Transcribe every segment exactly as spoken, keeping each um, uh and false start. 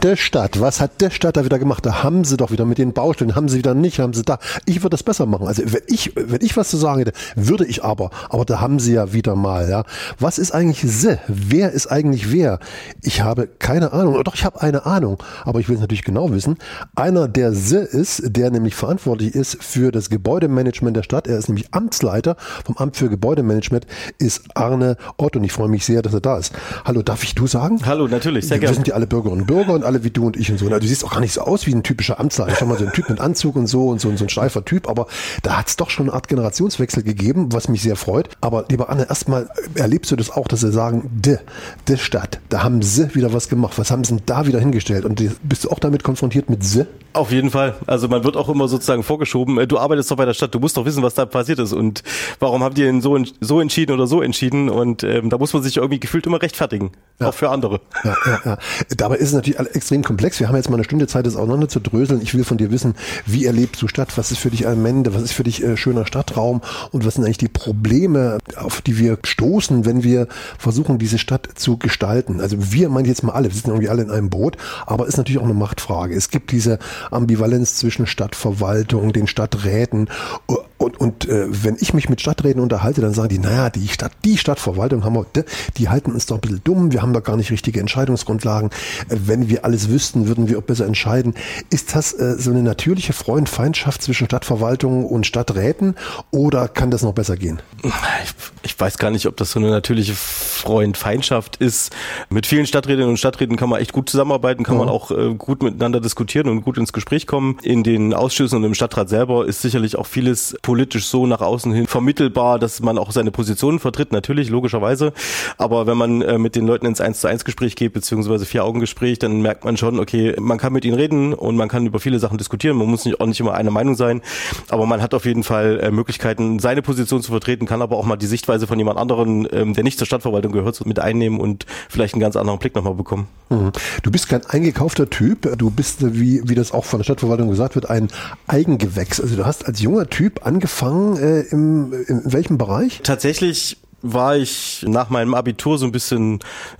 der Stadt, was hat der Stadt da wieder gemacht? Da haben sie doch wieder mit den Baustellen, haben sie wieder nicht, haben sie da. Ich würde das besser machen. Also wenn ich, wenn ich was zu sagen hätte, würde ich aber. Aber da haben sie ja wieder mal, ja. Was ist eigentlich sie? Wer ist eigentlich wer? Ich habe keine Ahnung. Doch, ich habe eine Ahnung. Aber ich will es natürlich genau wissen. Einer, der sie ist, der nämlich verantwortlich ist für das Gebäudemanagement der Stadt. Er ist nämlich Amtsleiter vom Amt für Gebäudemanagement, ist Arne Ott. Und ich freue mich sehr, dass er da ist. Hallo, darf ich du sagen? Hallo, natürlich, sehr gerne. Wir sind ja alle Bürgerinnen und Bürger und alle wie du und ich und so. Du siehst auch gar nicht so aus wie ein typischer Amtsleiter. Ich habe mal so einen Typ mit Anzug und so und so, und so ein steifer Typ, aber da hat es doch schon eine Art Generationswechsel gegeben, was mich sehr freut. Aber lieber Anne, erstmal erlebst du das auch, dass sie sagen, de, de Stadt, da haben sie wieder was gemacht. Was haben sie denn da wieder hingestellt? Und bist du auch damit konfrontiert mit sie? Auf jeden Fall. Also man wird auch immer sozusagen vorgeschoben, du arbeitest doch bei der Stadt, du musst doch wissen, was da passiert ist und warum habt ihr denn so, so entschieden oder so entschieden? Und ähm, da muss man sich irgendwie gefühlt immer rechtfertigen, ja. Auch für andere. Ja, ja, ja. Dabei ist es natürlich extrem komplex. Wir haben jetzt mal eine Stunde Zeit, das auseinander zu dröseln. Ich will von dir wissen, wie erlebst du Stadt? Was ist für dich Allmende? Was ist für dich äh, schöner Stadtraum? Und was sind eigentlich die Probleme, auf die wir stoßen, wenn wir versuchen, diese Stadt zu gestalten? Also wir meinen jetzt mal alle, wir sitzen irgendwie alle in einem Boot, aber ist natürlich auch eine Machtfrage. Es gibt diese Ambivalenz zwischen Stadtverwaltung, den Stadträten und, und äh, wenn ich mich mit Stadträten unterhalte, dann sagen die, naja, die Stadt, die Stadtverwaltung haben wir, die halten uns doch ein bisschen dumm, wir haben da gar nicht richtige Entscheidungsgrundlagen. Äh, wenn wir alles wüssten, würden wir auch besser entscheiden. Ist das äh, so eine natürliche Freund-Feindschaft zwischen Stadtverwaltung und Stadträten oder kann das noch besser gehen? Ich, ich weiß gar nicht, ob das so eine natürliche Freund-Feindschaft ist. Mit vielen Stadträtinnen und Stadträten kann man echt gut zusammenarbeiten, kann mhm. man auch äh, gut miteinander diskutieren und gut ins Gespräch kommen. In den Ausschüssen und im Stadtrat selber ist sicherlich auch vieles politisch so nach außen hin vermittelbar, dass man auch seine Positionen vertritt, natürlich, logischerweise. Aber wenn man äh, mit den Leuten ins eins zu eins Gespräch geht, beziehungsweise Vier-Augen-Gespräch, dann merkt man schon, okay, man kann mit ihnen reden und man kann über viele Sachen diskutieren. Man muss nicht, auch nicht immer einer Meinung sein, aber man hat auf jeden Fall äh, Möglichkeiten, seine Position zu vertreten, kann aber auch mal die Sichtweise von jemand anderen, ähm, der nicht zur Stadtverwaltung gehört, mit einnehmen und vielleicht einen ganz anderen Blick nochmal bekommen. Mhm. Du bist kein eingekaufter Typ, du bist, wie, wie das auch von der Stadtverwaltung gesagt wird, ein Eigengewächs. Also du hast als junger Typ angefangen, äh, im, in welchem Bereich? Tatsächlich war ich nach meinem Abitur so ein bisschen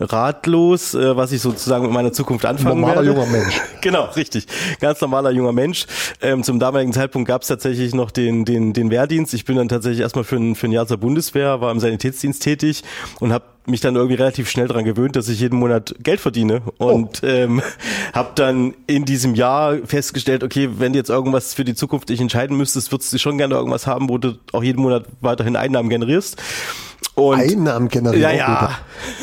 ratlos, äh, was ich sozusagen mit meiner Zukunft anfangen normaler werde. Normaler junger Mensch. Genau, richtig. Ganz normaler junger Mensch. Ähm, zum damaligen Zeitpunkt gab es tatsächlich noch den den den Wehrdienst. Ich bin dann tatsächlich erstmal für ein, für ein Jahr zur Bundeswehr, war im Sanitätsdienst tätig und habe mich dann irgendwie relativ schnell daran gewöhnt, dass ich jeden Monat Geld verdiene und oh. ähm, habe dann in diesem Jahr festgestellt, okay, wenn du jetzt irgendwas für die Zukunft dich entscheiden müsstest, würdest du schon gerne irgendwas haben, wo du auch jeden Monat weiterhin Einnahmen generierst. Und Einnahmen generieren. Ja, ja.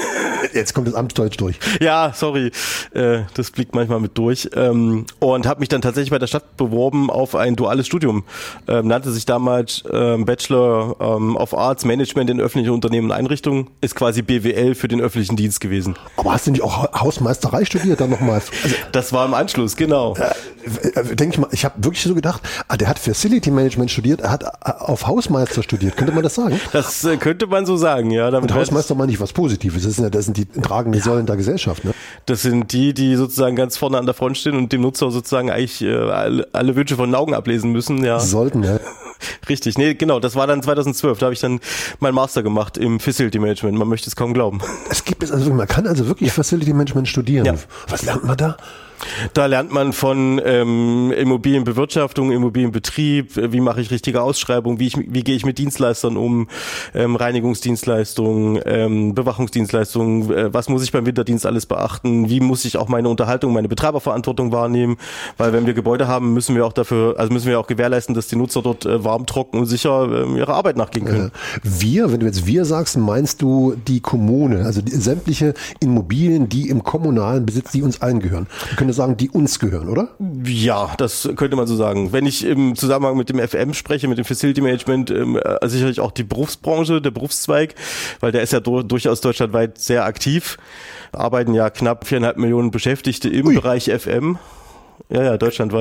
Jetzt kommt das Amtsdeutsch durch. Ja, sorry, äh, das blickt manchmal mit durch. Ähm, und habe mich dann tatsächlich bei der Stadt beworben auf ein duales Studium. Ähm, nannte sich damals ähm, Bachelor ähm, of Arts Management in öffentlichen Unternehmen und Einrichtungen. Ist quasi B W L für den öffentlichen Dienst gewesen. Aber hast du nicht auch Hausmeisterei studiert dann nochmal? Also, das war im Anschluss, genau. Äh, denke ich mal, ich habe wirklich so gedacht, ah, der hat Facility Management studiert, er hat auf Hausmeister studiert. Könnte man das sagen? Das äh, könnte man so sagen, ja. Damit und Hausmeister meine ich was Positives. Das sind ja, das sind die tragenden Säulen der Gesellschaft, ne? Das sind die, die sozusagen ganz vorne an der Front stehen und dem Nutzer sozusagen eigentlich äh, alle, alle Wünsche von den Augen ablesen müssen, ja. Sollten, ja. Richtig, nee, genau, das war dann zweitausendzwölf, da habe ich dann meinen Master gemacht im Facility Management, man möchte es kaum glauben. Es gibt es also, man kann also wirklich Facility Management studieren. Ja. Was lernt man da? Da lernt man von ähm, Immobilienbewirtschaftung, Immobilienbetrieb, wie mache ich richtige Ausschreibungen, wie, ich, wie gehe ich mit Dienstleistern um, ähm, Reinigungsdienstleistungen, ähm, Bewachungsdienstleistungen, äh, was muss ich beim Winterdienst alles beachten, wie muss ich auch meine Unterhaltung, meine Betreiberverantwortung wahrnehmen, weil wenn wir Gebäude haben, müssen wir auch dafür, also müssen wir auch gewährleisten, dass die Nutzer dort äh, warm, trocken und sicher ähm, ihrer Arbeit nachgehen können. Äh, wir, wenn du jetzt wir sagst, meinst du die Kommune, also die, sämtliche Immobilien, die im kommunalen Besitz, die uns allen gehören. Wir können sagen, die uns gehören, oder? Ja, das könnte man so sagen. Wenn ich im Zusammenhang mit dem F M spreche, mit dem Facility Management, ähm, sicherlich auch die Berufsbranche, der Berufszweig, weil der ist ja dur- durchaus deutschlandweit sehr aktiv. Arbeiten ja knapp viereinhalb Millionen Beschäftigte im Ui. Bereich F M. Ja, ja, deutschlandweit.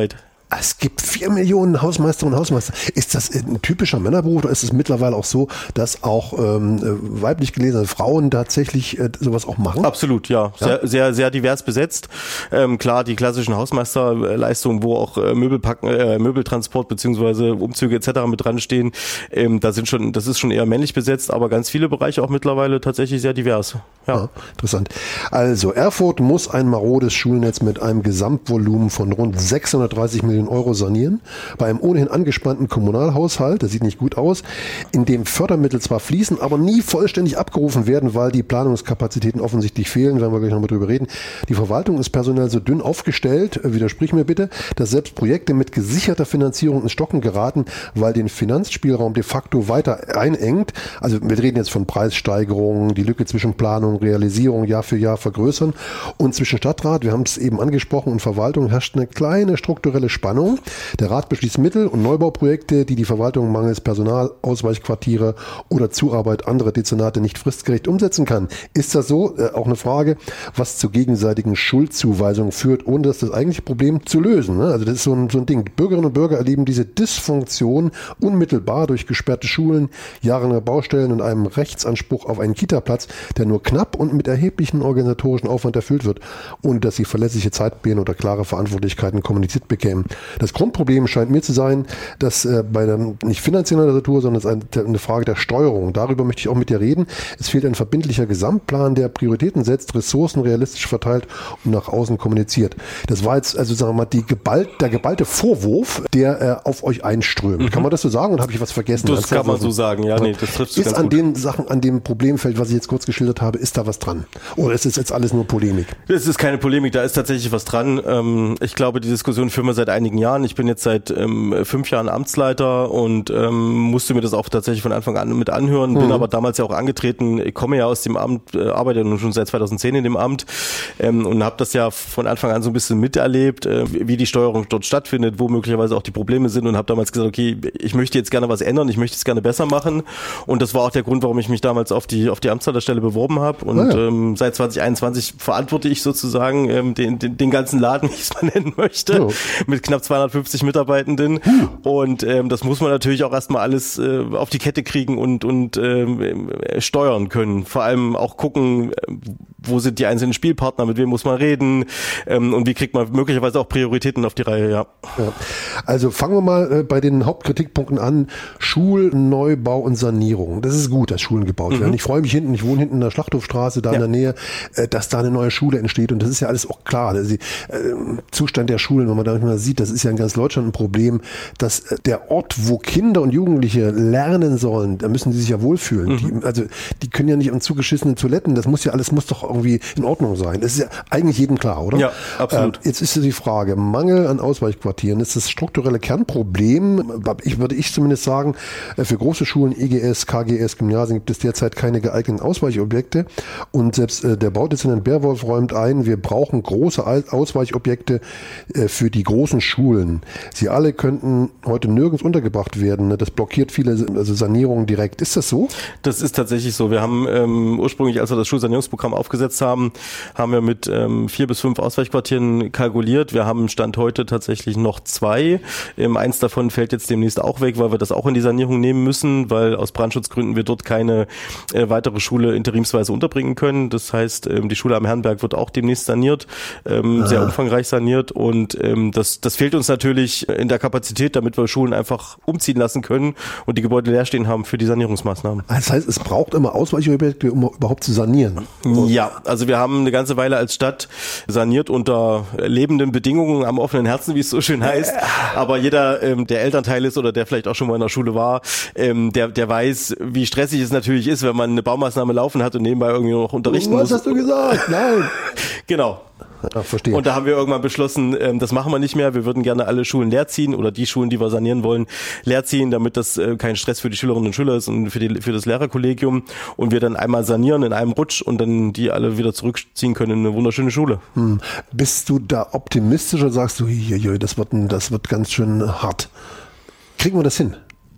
Es gibt vier Millionen Hausmeisterinnen und Hausmeister. Ist das ein typischer Männerberuf oder ist es mittlerweile auch so, dass auch ähm, weiblich gelesene Frauen tatsächlich äh, sowas auch machen? Absolut, ja. ja? Sehr, sehr, sehr divers besetzt. Ähm, klar, die klassischen Hausmeisterleistungen, wo auch äh, Möbelpacken, äh, Möbeltransport beziehungsweise Umzüge et cetera mit dran stehen, ähm, da sind schon, das ist schon eher männlich besetzt, aber ganz viele Bereiche auch mittlerweile tatsächlich sehr divers. Ja, ja interessant. Also Erfurt muss ein marodes Schulnetz mit einem Gesamtvolumen von rund sechshundertdreißig Millionen Euro sanieren, bei einem ohnehin angespannten Kommunalhaushalt, das sieht nicht gut aus, in dem Fördermittel zwar fließen, aber nie vollständig abgerufen werden, weil die Planungskapazitäten offensichtlich fehlen, werden wir gleich nochmal drüber reden. Die Verwaltung ist personell so dünn aufgestellt, widersprich mir bitte, dass selbst Projekte mit gesicherter Finanzierung ins Stocken geraten, weil den Finanzspielraum de facto weiter einengt. Also wir reden jetzt von Preissteigerungen, die Lücke zwischen Planung und Realisierung Jahr für Jahr vergrößern und zwischen Stadtrat, wir haben es eben angesprochen, und Verwaltung herrscht eine kleine strukturelle Spannung. Der Rat beschließt Mittel- und Neubauprojekte, die die Verwaltung mangels Personal, Ausweichquartiere oder Zuarbeit anderer Dezernate nicht fristgerecht umsetzen kann. Ist das so? Äh, auch eine Frage, was zu gegenseitigen Schuldzuweisungen führt, ohne das das eigentliche Problem zu lösen. Ne? Also das ist so ein, so ein Ding. Bürgerinnen und Bürger erleben diese Dysfunktion unmittelbar durch gesperrte Schulen, jahrelange Baustellen und einem Rechtsanspruch auf einen Kita-Platz, der nur knapp und mit erheblichem organisatorischen Aufwand erfüllt wird, ohne dass sie verlässliche Zeitpläne oder klare Verantwortlichkeiten kommuniziert bekämen. Das Grundproblem scheint mir zu sein, dass äh, bei der nicht finanzieller Natur, sondern es ist eine, eine Frage der Steuerung. Darüber möchte ich auch mit dir reden. Es fehlt ein verbindlicher Gesamtplan, der Prioritäten setzt, Ressourcen realistisch verteilt und nach außen kommuniziert. Das war jetzt, also sagen wir mal, die geballt, der geballte Vorwurf, der äh, auf euch einströmt. Mhm. Kann man das so sagen oder habe ich was vergessen? Das kann man so sagen, ja, nee, das trifft es ganz gut. Ist an den Sachen, an dem Problemfeld, was ich jetzt kurz geschildert habe, ist da was dran? Oder ist es jetzt alles nur Polemik? Es ist keine Polemik, da ist tatsächlich was dran. Ähm, ich glaube, die Diskussion führen wir seit einigen Jahren. Ich bin jetzt seit ähm, fünf Jahren Amtsleiter und ähm, musste mir das auch tatsächlich von Anfang an mit anhören, bin mhm. aber damals ja auch angetreten. Ich komme ja aus dem Amt, äh, arbeite nun schon seit zweitausendzehn in dem Amt ähm, und habe das ja von Anfang an so ein bisschen miterlebt, äh, wie die Steuerung dort stattfindet, wo möglicherweise auch die Probleme sind und habe damals gesagt, okay, ich möchte jetzt gerne was ändern, ich möchte es gerne besser machen und das war auch der Grund, warum ich mich damals auf die auf die Amtsleiterstelle beworben habe und ah, ja. ähm, seit zwanzig einundzwanzig verantworte ich sozusagen ähm, den, den, den ganzen Laden, wie ich es mal nennen möchte, oh. mit knapp zweihundertfünfzig Mitarbeitenden hm. und ähm, das muss man natürlich auch erstmal alles äh, auf die Kette kriegen und und ähm, steuern können. Vor allem auch gucken, wo sind die einzelnen Spielpartner, mit wem muss man reden ähm, und wie kriegt man möglicherweise auch Prioritäten auf die Reihe, ja. ja. Also fangen wir mal äh, bei den Hauptkritikpunkten an. Schulneubau und Sanierung. Das ist gut, dass Schulen gebaut mhm. werden. Ich freue mich hinten, ich wohne hinten in der Schlachthofstraße, da ja. in der Nähe, äh, dass da eine neue Schule entsteht und das ist ja alles auch klar. Der äh, Zustand der Schulen, wenn man da manchmal sieht, das ist ja in ganz Deutschland ein Problem, dass äh, der Ort, wo Kinder und Jugendliche lernen sollen, da müssen die sich ja wohlfühlen. Mhm. Die, also die können ja nicht an zugeschissenen Toiletten, das muss ja alles, muss doch irgendwie in Ordnung sein. Das ist ja eigentlich jedem klar, oder? Ja, absolut. Äh, jetzt ist die Frage, Mangel an Ausweichquartieren, ist das strukturelle Kernproblem, ich würde ich zumindest sagen, für große Schulen, E G S, K G S, Gymnasien gibt es derzeit keine geeigneten Ausweichobjekte und selbst äh, der Baudezernent Bärwolf räumt ein, wir brauchen große Ausweichobjekte äh, für die großen Schulen. Sie alle könnten heute nirgends untergebracht werden. Das blockiert viele also Sanierungen direkt. Ist das so? Das ist tatsächlich so. Wir haben ähm, ursprünglich, als wir das Schulsanierungsprogramm aufgesetzt haben, haben wir mit ähm, vier bis fünf Ausweichquartieren kalkuliert. Wir haben Stand heute tatsächlich noch zwei. Ähm, eins davon fällt jetzt demnächst auch weg, weil wir das auch in die Sanierung nehmen müssen, weil aus Brandschutzgründen wir dort keine äh, weitere Schule interimsweise unterbringen können. Das heißt, ähm, die Schule am Herrenberg wird auch demnächst saniert, ähm, ah. sehr umfangreich saniert und ähm, das, das fehlt uns natürlich in der Kapazität, damit wir Schulen einfach umziehen lassen können und die Gebäude leer stehen haben für die Sanierungsmaßnahmen. Das heißt, es braucht immer Ausweichobjekte, um überhaupt zu sanieren? Ja, also wir haben eine ganze Weile als Stadt saniert unter lebenden Bedingungen am offenen Herzen, wie es so schön heißt. Aber jeder, ähm, der Elternteil ist oder der vielleicht auch schon mal in der Schule war, ähm, der, der weiß, wie stressig es natürlich ist, wenn man eine Baumaßnahme laufen hat und nebenbei irgendwie noch unterrichten Was muss. Was hast du gesagt? Nein. Genau. Ja, verstehe. Und da haben wir irgendwann beschlossen, ähm, das machen wir nicht mehr. Wir würden gerne alle Schulen leerziehen oder die Schulen, die wir sanieren wollen, leerziehen, damit das äh, kein Stress für die Schülerinnen und Schüler ist und für, die, für das Lehrerkollegium. Und wir dann einmal sanieren in einem Rutsch und dann die alle wieder zurückziehen können in eine wunderschöne Schule. Hm. Bist du da optimistisch oder sagst du, das wird, das wird ganz schön hart? Kriegen wir das hin?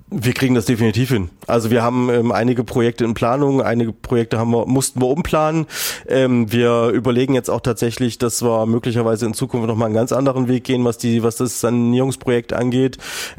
Wir kriegen das definitiv hin. Also wir haben ähm, einige Projekte in Planung, einige Projekte haben wir, mussten wir umplanen. Ähm, wir überlegen jetzt auch tatsächlich, dass wir möglicherweise in Zukunft nochmal einen ganz anderen Weg gehen, was die, was das Sanierungsprojekt angeht.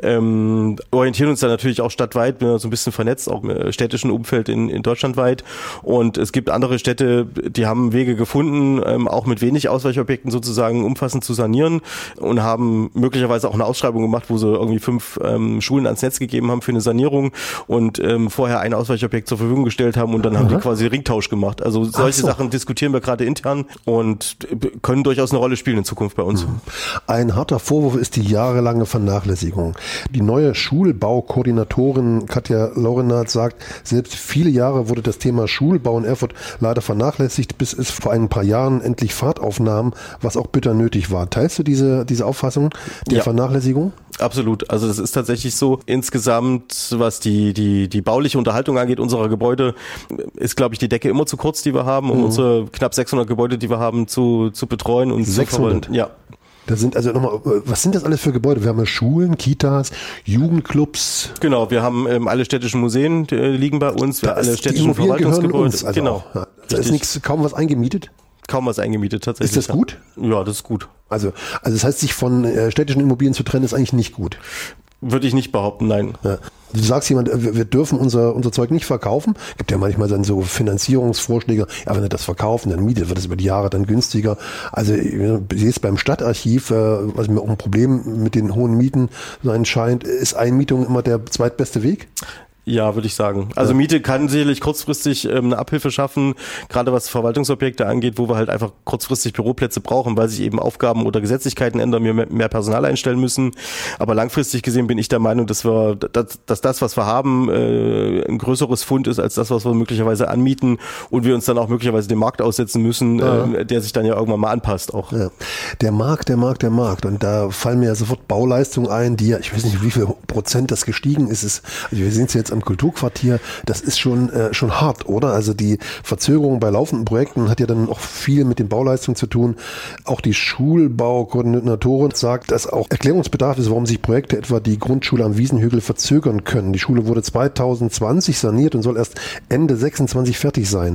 Ähm, orientieren uns da natürlich auch stadtweit, bin so ein bisschen vernetzt, auch im städtischen Umfeld in, in Deutschland weit. Und es gibt andere Städte, die haben Wege gefunden, ähm, auch mit wenig Ausweichobjekten sozusagen umfassend zu sanieren und haben möglicherweise auch eine Ausschreibung gemacht, wo sie irgendwie fünf ähm, Schulen ans Netz gegeben haben für eine Sanierung und ähm, vorher ein Ausweichobjekt zur Verfügung gestellt haben und dann haben mhm. die quasi Ringtausch gemacht. Also solche so. Sachen diskutieren wir gerade intern und können durchaus eine Rolle spielen in Zukunft bei uns. Mhm. Ein harter Vorwurf ist die jahrelange Vernachlässigung. Die neue Schulbaukoordinatorin Katja Laurenat sagt, selbst viele Jahre wurde das Thema Schulbau in Erfurt leider vernachlässigt, bis es vor ein paar Jahren endlich Fahrt aufnahm, was auch bitter nötig war. Teilst du diese, diese Auffassung der ja. Vernachlässigung? Absolut. Also das ist tatsächlich so. Insgesamt, was die die die bauliche Unterhaltung angeht unserer Gebäude, ist, glaube ich, die Decke immer zu kurz, die wir haben, um mhm. unsere knapp sechshundert Gebäude, die wir haben, zu zu betreuen und sechshundert? Zu ja. Das sind also nochmal, was sind das alles für Gebäude? Wir haben ja Schulen, Kitas, Jugendclubs. Genau, wir haben ähm, alle städtischen Museen die, äh, liegen bei uns, wir alle städtischen Verwaltungsgebäude. Uns, also genau. Auch, ja. Da ist nichts, kaum was eingemietet. Kaum was eingemietet, tatsächlich. Ist das gut? Ja, das ist gut. Also, also das heißt, sich von äh, städtischen Immobilien zu trennen, ist eigentlich nicht gut. Würde ich nicht behaupten, nein. Ja. Du sagst jemand, wir, wir dürfen unser unser Zeug nicht verkaufen. Gibt ja manchmal dann so Finanzierungsvorschläge. Ja, wenn wir das verkaufen, dann mietet, wird es über die Jahre dann günstiger. Also jetzt beim Stadtarchiv, äh, was mir auch ein Problem mit den hohen Mieten sein scheint, ist Einmietung immer der zweitbeste Weg? Ja, würde ich sagen. Also ja. Miete kann sicherlich kurzfristig ähm, eine Abhilfe schaffen, gerade was Verwaltungsobjekte angeht, wo wir halt einfach kurzfristig Büroplätze brauchen, weil sich eben Aufgaben oder Gesetzlichkeiten ändern, wir mehr, mehr Personal einstellen müssen. Aber langfristig gesehen bin ich der Meinung, dass wir, dass, dass das, was wir haben, äh, ein größeres Fund ist als das, was wir möglicherweise anmieten und wir uns dann auch möglicherweise dem Markt aussetzen müssen, ja. äh, der sich dann ja irgendwann mal anpasst auch. Ja. Der Markt, der Markt, der Markt. Und da fallen mir ja sofort Bauleistungen ein, die ja, ich weiß nicht, wie viel Prozent das gestiegen ist. Also wir sehen es jetzt am Kulturquartier, das ist schon äh, schon hart, oder? Also die Verzögerung bei laufenden Projekten hat ja dann auch viel mit den Bauleistungen zu tun. Auch die Schulbaukoordinatorin sagt, dass auch Erklärungsbedarf ist, warum sich Projekte etwa die Grundschule am Wiesenhügel verzögern können. Die Schule wurde zwanzig zwanzig saniert und soll erst Ende sechsundzwanzig fertig sein.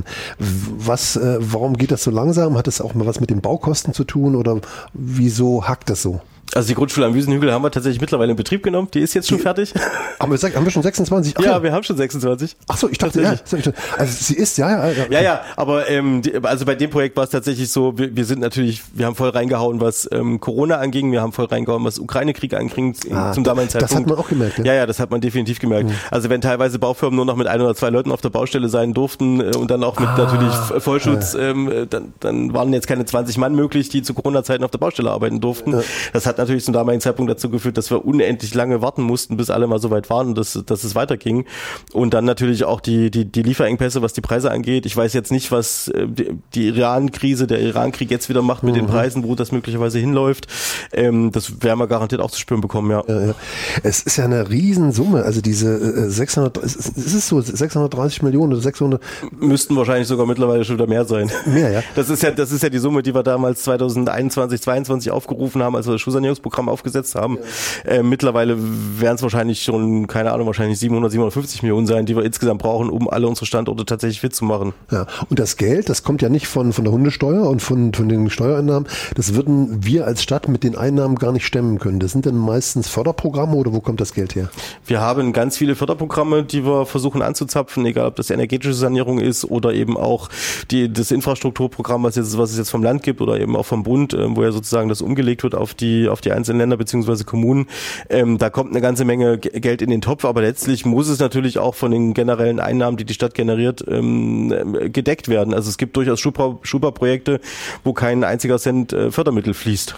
Was, äh, warum geht das so langsam? Hat das auch mal was mit den Baukosten zu tun oder wieso hackt das so? Also die Grundschule am Wiesenhügel haben wir tatsächlich mittlerweile in Betrieb genommen. Die ist jetzt schon die, fertig. Haben wir, haben wir schon sechsundzwanzig? Ach, ja, ja, wir haben schon sechsundzwanzig. Ach so, ich dachte, ja, also sie ist, ja, ja. Ja, ja, ja aber ähm, die, also bei dem Projekt war es tatsächlich so, wir, wir sind natürlich, wir haben voll reingehauen, was ähm, Corona anging, wir haben voll reingehauen, was Ukraine-Krieg anging ah, zum damaligen Zeitpunkt. Das hat man auch gemerkt, ja? Ja, ja, das hat man definitiv gemerkt. Mhm. Also wenn teilweise Baufirmen nur noch mit ein oder zwei Leuten auf der Baustelle sein durften äh, und dann auch mit ah, natürlich Vollschutz, ja. ähm, dann, dann waren jetzt keine zwanzig Mann möglich, die zu Corona-Zeiten auf der Baustelle arbeiten durften. Ja. Das hat natürlich zum damaligen Zeitpunkt dazu geführt, dass wir unendlich lange warten mussten, bis alle mal so weit waren, dass, dass es weiterging. Und dann natürlich auch die, die, die Lieferengpässe, was die Preise angeht. Ich weiß jetzt nicht, was die, die Iran-Krise, der Iran-Krieg jetzt wieder macht mit mhm. den Preisen, wo das möglicherweise hinläuft. Ähm, das werden wir garantiert auch zu spüren bekommen, ja. ja, ja. Es ist ja eine Riesensumme, also diese äh, sechshundert, ist, ist es so, sechshundertdreißig Millionen oder sechshundert? Müssten wahrscheinlich sogar mittlerweile schon wieder mehr sein. Mehr, ja. Das ist ja, das ist ja die Summe, die wir damals zweitausendeinundzwanzig, zweiundzwanzig aufgerufen haben, als wir das Schulsanierungsprogramm aufgesetzt haben. Ja. Äh, mittlerweile werden es wahrscheinlich schon, keine Ahnung, wahrscheinlich siebenhundert, siebenhundertfünfzig Millionen sein, die wir insgesamt brauchen, um alle unsere Standorte tatsächlich fit zu machen. Ja, und das Geld, das kommt ja nicht von, von der Hundesteuer und von, von den Steuereinnahmen. Das würden wir als Stadt mit den Einnahmen gar nicht stemmen können. Das sind dann meistens Förderprogramme oder wo kommt das Geld her? Wir haben ganz viele Förderprogramme, die wir versuchen anzuzapfen, egal ob das energetische Sanierung ist oder eben auch die, das Infrastrukturprogramm, was, jetzt, was es jetzt vom Land gibt oder eben auch vom Bund, wo ja sozusagen das umgelegt wird auf die, auf die einzelnen Länder bzw. Kommunen. Ähm, da kommt eine ganze Menge G- Geld in den Topf, aber letztlich muss es natürlich auch von den generellen Einnahmen, die die Stadt generiert, ähm, gedeckt werden. Also es gibt durchaus Schufa-Projekte, wo kein einziger Cent äh, Fördermittel fließt.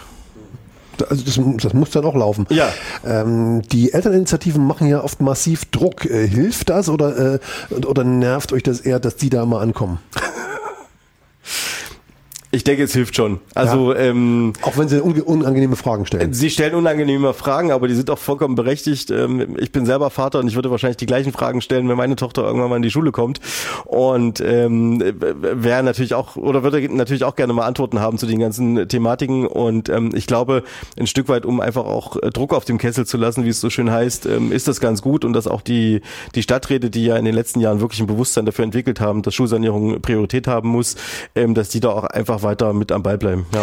Also das, das muss dann auch laufen. Ja. Ähm, die Elterninitiativen machen ja oft massiv Druck. Äh, hilft das oder, äh, oder nervt euch das eher, dass die da mal ankommen? Ich denke, es hilft schon. Also ja. ähm, auch wenn sie unangenehme Fragen stellen. Sie stellen unangenehme Fragen, aber die sind auch vollkommen berechtigt. Ähm, ich bin selber Vater und ich würde wahrscheinlich die gleichen Fragen stellen, wenn meine Tochter irgendwann mal in die Schule kommt. Und ähm, wäre natürlich auch oder würde natürlich auch gerne mal Antworten haben zu den ganzen Thematiken. Und ähm, ich glaube, ein Stück weit, um einfach auch Druck auf dem Kessel zu lassen, wie es so schön heißt, ähm, ist das ganz gut und dass auch die die Stadträte, die ja in den letzten Jahren wirklich ein Bewusstsein dafür entwickelt haben, dass Schulsanierung Priorität haben muss, ähm, dass die da auch einfach weiter mit am Ball bleiben. Ja.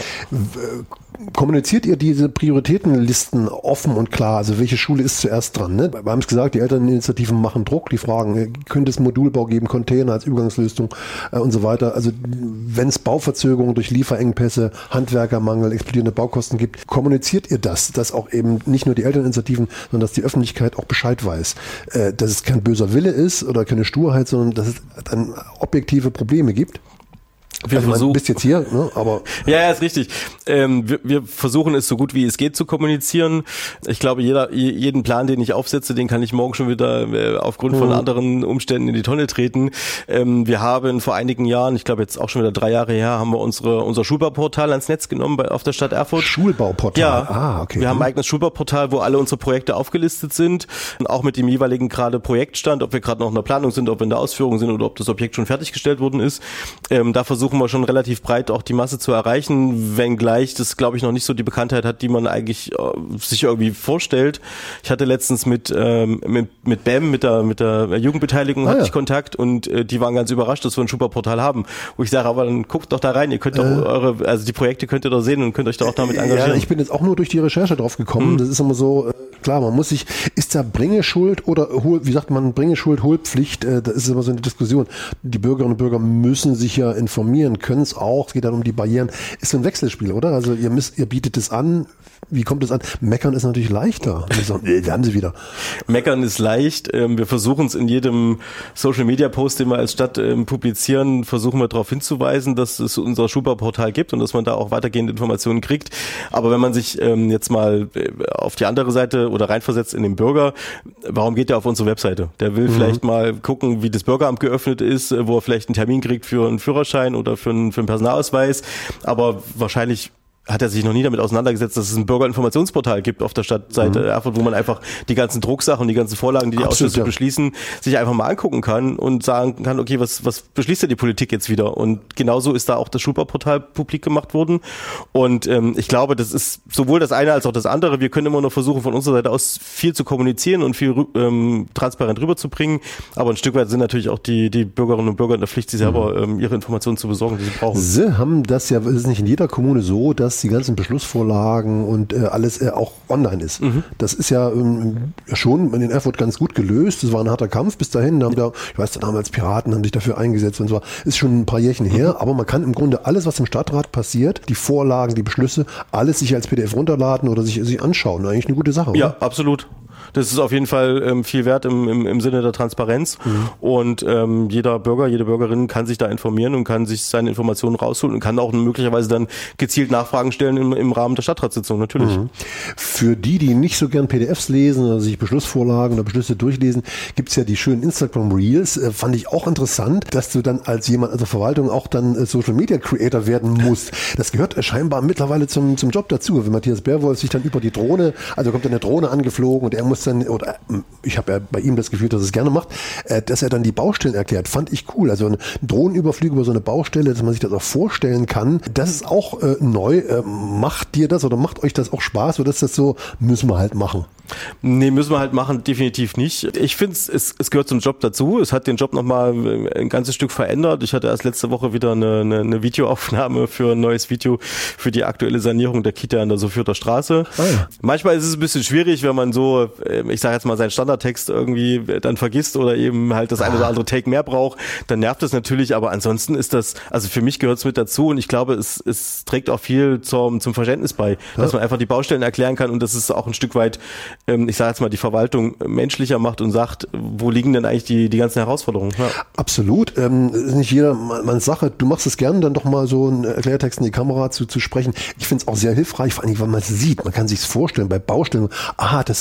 Kommuniziert ihr diese Prioritätenlisten offen und klar? Also welche Schule ist zuerst dran? Ne? Wir haben es gesagt, die Elterninitiativen machen Druck, die fragen, könnte es Modulbau geben, Container als Übergangslösung äh, und so weiter. Also wenn es Bauverzögerungen durch Lieferengpässe, Handwerkermangel, explodierende Baukosten gibt, kommuniziert ihr das, dass auch eben nicht nur die Elterninitiativen, sondern dass die Öffentlichkeit auch Bescheid weiß, äh, dass es kein böser Wille ist oder keine Sturheit, sondern dass es dann objektive Probleme gibt? Wir also versuchen, du bist jetzt hier, ne? Aber ja, ja, ist richtig. Ähm, wir, wir versuchen es so gut wie es geht zu kommunizieren. Ich glaube, jeder, jeden Plan, den ich aufsetze, den kann ich morgen schon wieder äh, aufgrund mhm. von anderen Umständen in die Tonne treten. Ähm, wir haben vor einigen Jahren, ich glaube jetzt auch schon wieder drei Jahre her, haben wir unsere unser Schulbauportal ans Netz genommen bei, auf der Stadt Erfurt. Schulbauportal? Ja, ah, okay. Wir haben ein eigenes Schulbauportal, wo alle unsere Projekte aufgelistet sind, und auch mit dem jeweiligen gerade Projektstand, ob wir gerade noch in der Planung sind, ob wir in der Ausführung sind oder ob das Objekt schon fertiggestellt worden ist. Ähm, da versuchen wir schon relativ breit auch die Masse zu erreichen, wenngleich das, glaube ich, noch nicht so die Bekanntheit hat, die man eigentlich äh, sich irgendwie vorstellt. Ich hatte letztens mit ähm, mit, mit B E M, mit der mit der Jugendbeteiligung, ah, hatte ja. ich Kontakt und äh, die waren ganz überrascht, dass wir ein Schulbauportal haben. Wo ich sage, aber dann guckt doch da rein, ihr könnt doch äh, eure, also die Projekte könnt ihr doch sehen und könnt euch da auch damit engagieren. Ja, ich bin jetzt auch nur durch die Recherche drauf gekommen. Mhm. Das ist immer so, äh, klar, man muss sich, ist da Bringeschuld oder, wie sagt man, Bringeschuld, Hohlpflicht, äh, da ist immer so eine Diskussion. Die Bürgerinnen und Bürger müssen sich ja informieren, können es auch, es geht dann um die Barrieren. Ist so ein Wechselspiel, oder? Also ihr müsst, ihr bietet es an. Wie kommt es an? Meckern ist natürlich leichter. So, nee, da haben sie wieder. Meckern ist leicht. Wir versuchen es in jedem Social-Media-Post, den wir als Stadt publizieren, versuchen wir darauf hinzuweisen, dass es unser Schulbauportal gibt und dass man da auch weitergehende Informationen kriegt. Aber wenn man sich jetzt mal auf die andere Seite oder reinversetzt in den Bürger, warum geht der auf unsere Webseite? Der will mhm. vielleicht mal gucken, wie das Bürgeramt geöffnet ist, wo er vielleicht einen Termin kriegt für einen Führerschein oder für einen, für einen Personalausweis. Aber wahrscheinlich hat er sich noch nie damit auseinandergesetzt, dass es ein Bürgerinformationsportal gibt auf der Stadtseite mhm. Erfurt, wo man einfach die ganzen Drucksachen, die ganzen Vorlagen, die die Absolut, Ausschüsse ja. beschließen, sich einfach mal angucken kann und sagen kann, okay, was was beschließt denn die Politik jetzt wieder? Und genauso ist da auch das Schulbauportal publik gemacht worden. Und ähm, ich glaube, das ist sowohl das eine als auch das andere. Wir können immer noch versuchen, von unserer Seite aus viel zu kommunizieren und viel ähm, transparent rüberzubringen. Aber ein Stück weit sind natürlich auch die die Bürgerinnen und Bürger in der Pflicht, sich selber mhm. ähm, ihre Informationen zu besorgen, die sie brauchen. Sie haben das ja, es ist nicht in jeder Kommune so, dass die ganzen Beschlussvorlagen und äh, alles äh, auch online ist. Mhm. Das ist ja ähm, schon in Erfurt ganz gut gelöst. Das war ein harter Kampf bis dahin. Da haben da, ich weiß, damals Piraten haben sich dafür eingesetzt und so. Ist schon ein paar Jährchen her, mhm. aber man kann im Grunde alles, was im Stadtrat passiert, die Vorlagen, die Beschlüsse, alles sich als P D F runterladen oder sich, sich anschauen. Eigentlich eine gute Sache, oder? Ja, absolut. Das ist auf jeden Fall ähm, viel wert im, im, im Sinne der Transparenz. Mhm. Und ähm, jeder Bürger, jede Bürgerin kann sich da informieren und kann sich seine Informationen rausholen und kann auch möglicherweise dann gezielt Nachfragen stellen im, im Rahmen der Stadtratssitzung, natürlich. Mhm. Für die, die nicht so gern P D Fs lesen oder sich Beschlussvorlagen oder Beschlüsse durchlesen, gibt's ja die schönen Instagram Reels. Äh, fand ich auch interessant, dass du dann als jemand, also Verwaltung, auch dann äh, Social Media Creator werden musst. Das gehört äh, scheinbar mittlerweile zum, zum Job dazu. Wenn Matthias Berwolf sich dann über die Drohne, also kommt eine Drohne angeflogen und er muss dann, oder ich habe ja bei ihm das Gefühl, dass er es gerne macht, dass er dann die Baustellen erklärt, fand ich cool. Also ein Drohnenüberflug über so eine Baustelle, dass man sich das auch vorstellen kann, das ist auch äh, neu. Äh, macht dir das oder macht euch das auch Spaß oder ist das so, müssen wir halt machen? Nee, müssen wir halt machen, definitiv nicht. Ich finde, es, es gehört zum Job dazu. Es hat den Job nochmal ein ganzes Stück verändert. Ich hatte erst letzte Woche wieder eine, eine, eine Videoaufnahme für ein neues Video für die aktuelle Sanierung der Kita an der Sofürter Straße. Ah, ja. Manchmal ist es ein bisschen schwierig, wenn man so, ich sage jetzt mal, seinen Standardtext irgendwie dann vergisst oder eben halt das eine oder andere Take mehr braucht. Dann nervt es natürlich, aber ansonsten ist das, also für mich gehört es mit dazu und ich glaube, es, es trägt auch viel zum, zum Verständnis bei, dass man einfach die Baustellen erklären kann und das ist auch ein Stück weit, ich sage jetzt mal, die Verwaltung menschlicher macht und sagt, wo liegen denn eigentlich die, die ganzen Herausforderungen? Ja. Absolut. Ähm, ist nicht jeder meine Sache. Du machst es gerne, dann doch mal so einen Erklärtext in die Kamera zu, zu sprechen. Ich finde es auch sehr hilfreich, vor allem, weil man es sieht. Man kann sich es vorstellen bei Baustellen. Ah, das ist hier und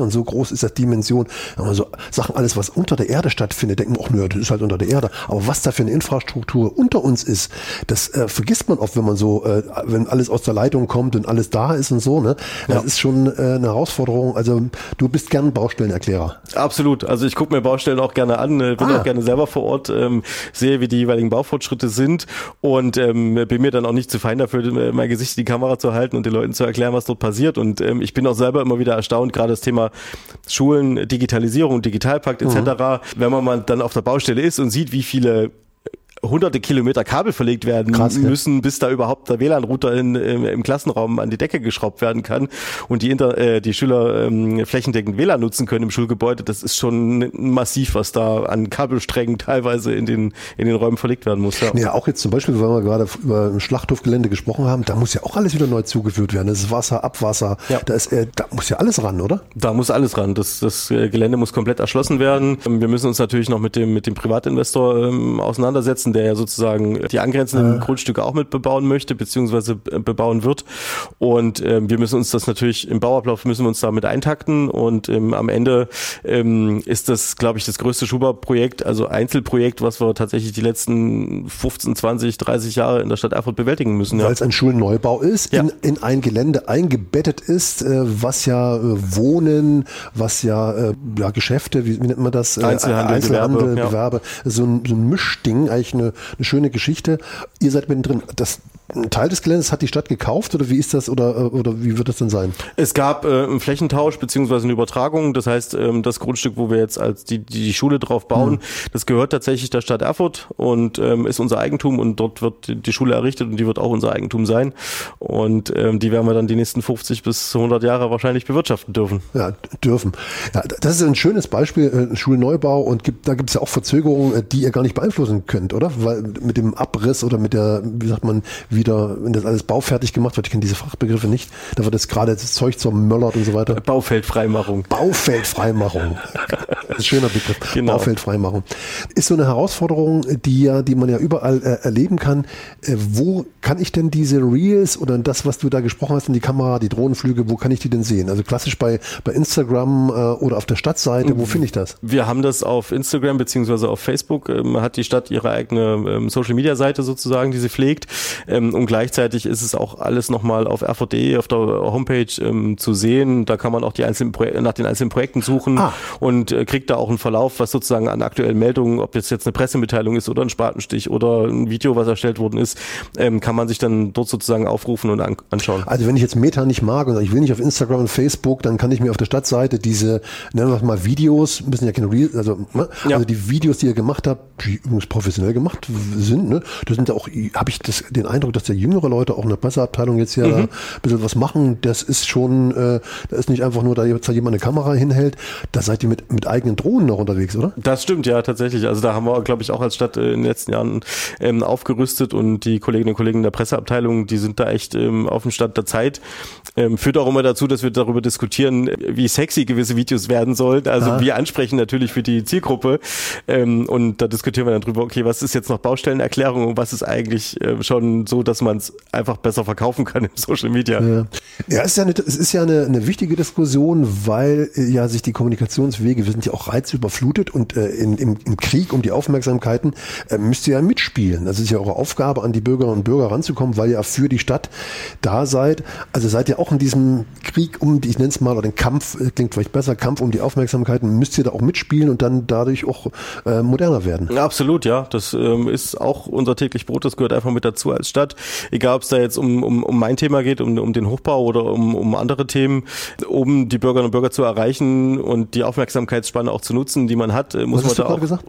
und so groß ist das Dimension. Aber so Sachen, alles was unter der Erde stattfindet, denken wir, ach nö, das ist halt unter der Erde. Aber was da für eine Infrastruktur unter uns ist, das äh, vergisst man oft, wenn man so, äh, wenn alles aus der Leitung kommt und alles da ist und so, ne? Das ja. ist schon äh, eine Herausforderung. Also du bist gern Baustellenerklärer. Absolut. Also ich gucke mir Baustellen auch gerne an, bin ah. auch gerne selber vor Ort, ähm, sehe, wie die jeweiligen Baufortschritte sind und ähm, bin mir dann auch nicht zu fein dafür, mein Gesicht in die Kamera zu halten und den Leuten zu erklären, was dort passiert. Und ähm, ich bin auch selber immer wieder erstaunt, gerade das Thema Schulen, Digitalisierung, Digitalpakt et cetera. Mhm. Wenn man mal dann auf der Baustelle ist und sieht, wie viele hunderte Kilometer Kabel verlegt werden Krass, müssen, ja. bis da überhaupt der W L A N-Router in, im, im Klassenraum an die Decke geschraubt werden kann und die, Inter, äh, die Schüler ähm, flächendeckend W L A N nutzen können im Schulgebäude. Das ist schon massiv, was da an Kabelsträngen teilweise in den in den Räumen verlegt werden muss. Ja, ja auch jetzt zum Beispiel, weil wir gerade über ein Schlachthofgelände gesprochen haben, da muss ja auch alles wieder neu zugeführt werden. Das ist Wasser, Abwasser, ja. da, ist, äh, da muss ja alles ran, oder? Da muss alles ran. Das, das Gelände muss komplett erschlossen werden. Wir müssen uns natürlich noch mit dem mit dem Privatinvestor ähm, auseinandersetzen, der ja sozusagen die angrenzenden äh. Grundstücke auch mit bebauen möchte, beziehungsweise bebauen wird. Und ähm, wir müssen uns das natürlich im Bauablauf müssen wir uns damit eintakten und ähm, am Ende ähm, ist das, glaube ich, das größte Schuber-Projekt, also Einzelprojekt, was wir tatsächlich die letzten fünfzehn, zwanzig, dreißig Jahre in der Stadt Erfurt bewältigen müssen. Weil es ja. ein Schulneubau ist, ja. in, in ein Gelände eingebettet ist, äh, was ja äh, Wohnen, was ja, äh, ja Geschäfte, wie, wie nennt man das? Äh, Einzelhandel, Einzelhandel, Gewerbe, Gewerbe. Ja. So, ein, so ein Mischding, eigentlich eine Eine schöne Geschichte. Ihr seid mittendrin. Das ein Teil des Geländes hat die Stadt gekauft oder wie ist das oder oder wie wird das denn sein? Es gab äh, einen Flächentausch beziehungsweise eine Übertragung. Das heißt, ähm, das Grundstück, wo wir jetzt als die die, die Schule drauf bauen, mhm. das gehört tatsächlich der Stadt Erfurt und ähm, ist unser Eigentum und dort wird die Schule errichtet und die wird auch unser Eigentum sein und ähm, die werden wir dann die nächsten fünfzig bis hundert Jahre wahrscheinlich bewirtschaften dürfen. Ja, dürfen. Ja, das ist ein schönes Beispiel, äh, Schulneubau und gibt, da gibt es ja auch Verzögerungen, die ihr gar nicht beeinflussen könnt, oder? Weil mit dem Abriss oder mit der, wie sagt man, wieder, wenn das alles baufertig gemacht wird, ich kenne diese Fachbegriffe nicht, da wird das gerade das Zeug zermöllert und so weiter. Baufeldfreimachung. Baufeldfreimachung. Das ist ein schöner Begriff. Genau. Baufeldfreimachung. Ist so eine Herausforderung, die ja, die man ja überall äh, erleben kann. Äh, wo kann ich denn diese Reels oder das, was du da gesprochen hast in die Kamera, die Drohnenflüge, wo kann ich die denn sehen? Also klassisch bei, bei Instagram äh, oder auf der Stadtseite, wo finde ich das? Wir haben das auf Instagram beziehungsweise auf Facebook. Ähm, hat die Stadt ihre eigene ähm, Social-Media-Seite sozusagen, die sie pflegt. Ähm, und gleichzeitig ist es auch alles nochmal auf erfurt punkt de auf der Homepage ähm, zu sehen. Da kann man auch die einzelnen Projek- nach den einzelnen Projekten suchen ah. und äh, kriegt da auch einen Verlauf, was sozusagen an aktuellen Meldungen, ob das jetzt eine Pressemitteilung ist oder ein Spatenstich oder ein Video, was erstellt worden ist, ähm, kann man sich dann dort sozusagen aufrufen und an- anschauen. Also wenn ich jetzt Meta nicht mag und ich will nicht auf Instagram und Facebook, dann kann ich mir auf der Stadtseite diese, nennen wir es mal Videos, müssen ja keine Reels, also, ne? ja. also die Videos, die ihr gemacht habt, die übrigens professionell gemacht sind, ne? Das sind ja auch, habe ich das, den Eindruck, dass ja jüngere Leute auch in der Presseabteilung jetzt ja mhm. ein bisschen was machen. Das ist schon, äh, da ist nicht einfach nur, da jetzt jemand eine Kamera hinhält, da seid ihr mit, mit eigenen Drohnen noch unterwegs, oder? Das stimmt, ja, tatsächlich. Also da haben wir, glaube ich, auch als Stadt in den letzten Jahren ähm, aufgerüstet und die Kolleginnen und Kollegen der Presseabteilung, die sind da echt ähm, auf dem Stand der Zeit. Ähm, führt auch immer dazu, dass wir darüber diskutieren, wie sexy gewisse Videos werden sollen, also ah. wie ansprechend natürlich für die Zielgruppe. Ähm, und da diskutieren wir dann drüber, okay, was ist jetzt noch Baustellenerklärung und was ist eigentlich äh, schon so, dass man es einfach besser verkaufen kann im Social Media. Ja, ja, es ist ja, eine, es ist ja eine, eine wichtige Diskussion, weil äh, ja sich die Kommunikationswege, wir sind ja auch reizüberflutet und äh, in, im, im Krieg um die Aufmerksamkeiten äh, müsst ihr ja mitspielen. Das ist ja eure Aufgabe, an die Bürgerinnen und Bürger ranzukommen, weil ihr ja für die Stadt da seid. Also seid ihr auch in diesem Krieg um, die, ich nenne es mal, oder den Kampf, klingt vielleicht besser, Kampf um die Aufmerksamkeiten, müsst ihr da auch mitspielen und dann dadurch auch äh, moderner werden. Ja, absolut, ja. Das ähm, ist auch unser täglich Brot, das gehört einfach mit dazu als Stadt. Egal, ob es da jetzt um, um, um mein Thema geht, um, um den Hochbau oder um, um andere Themen, um die Bürgerinnen und Bürger zu erreichen und die Aufmerksamkeitsspanne auch zu nutzen, die man hat, muss Was man hast da du gerade gesagt?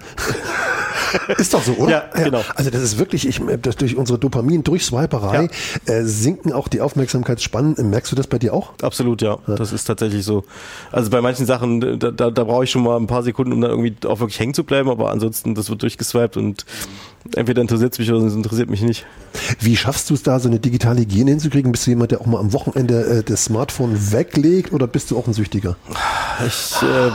Ist doch so, oder? Ja, ja, genau. Also das ist wirklich, ich, das durch unsere Dopamin-Durchswiperei ja. äh, sinken auch die Aufmerksamkeitsspannen. Merkst du das bei dir auch? Absolut, ja. ja. Das ist tatsächlich so. Also bei manchen Sachen, da, da, da brauche ich schon mal ein paar Sekunden, um dann irgendwie auch wirklich hängen zu bleiben, aber ansonsten, das wird durchgeswiped und entweder interessiert es mich oder es interessiert mich nicht. Wie schaffst du es da, so eine digitale Hygiene hinzukriegen? Bist du jemand, der auch mal am Wochenende äh, das Smartphone weglegt oder bist du auch ein Süchtiger? Ich äh,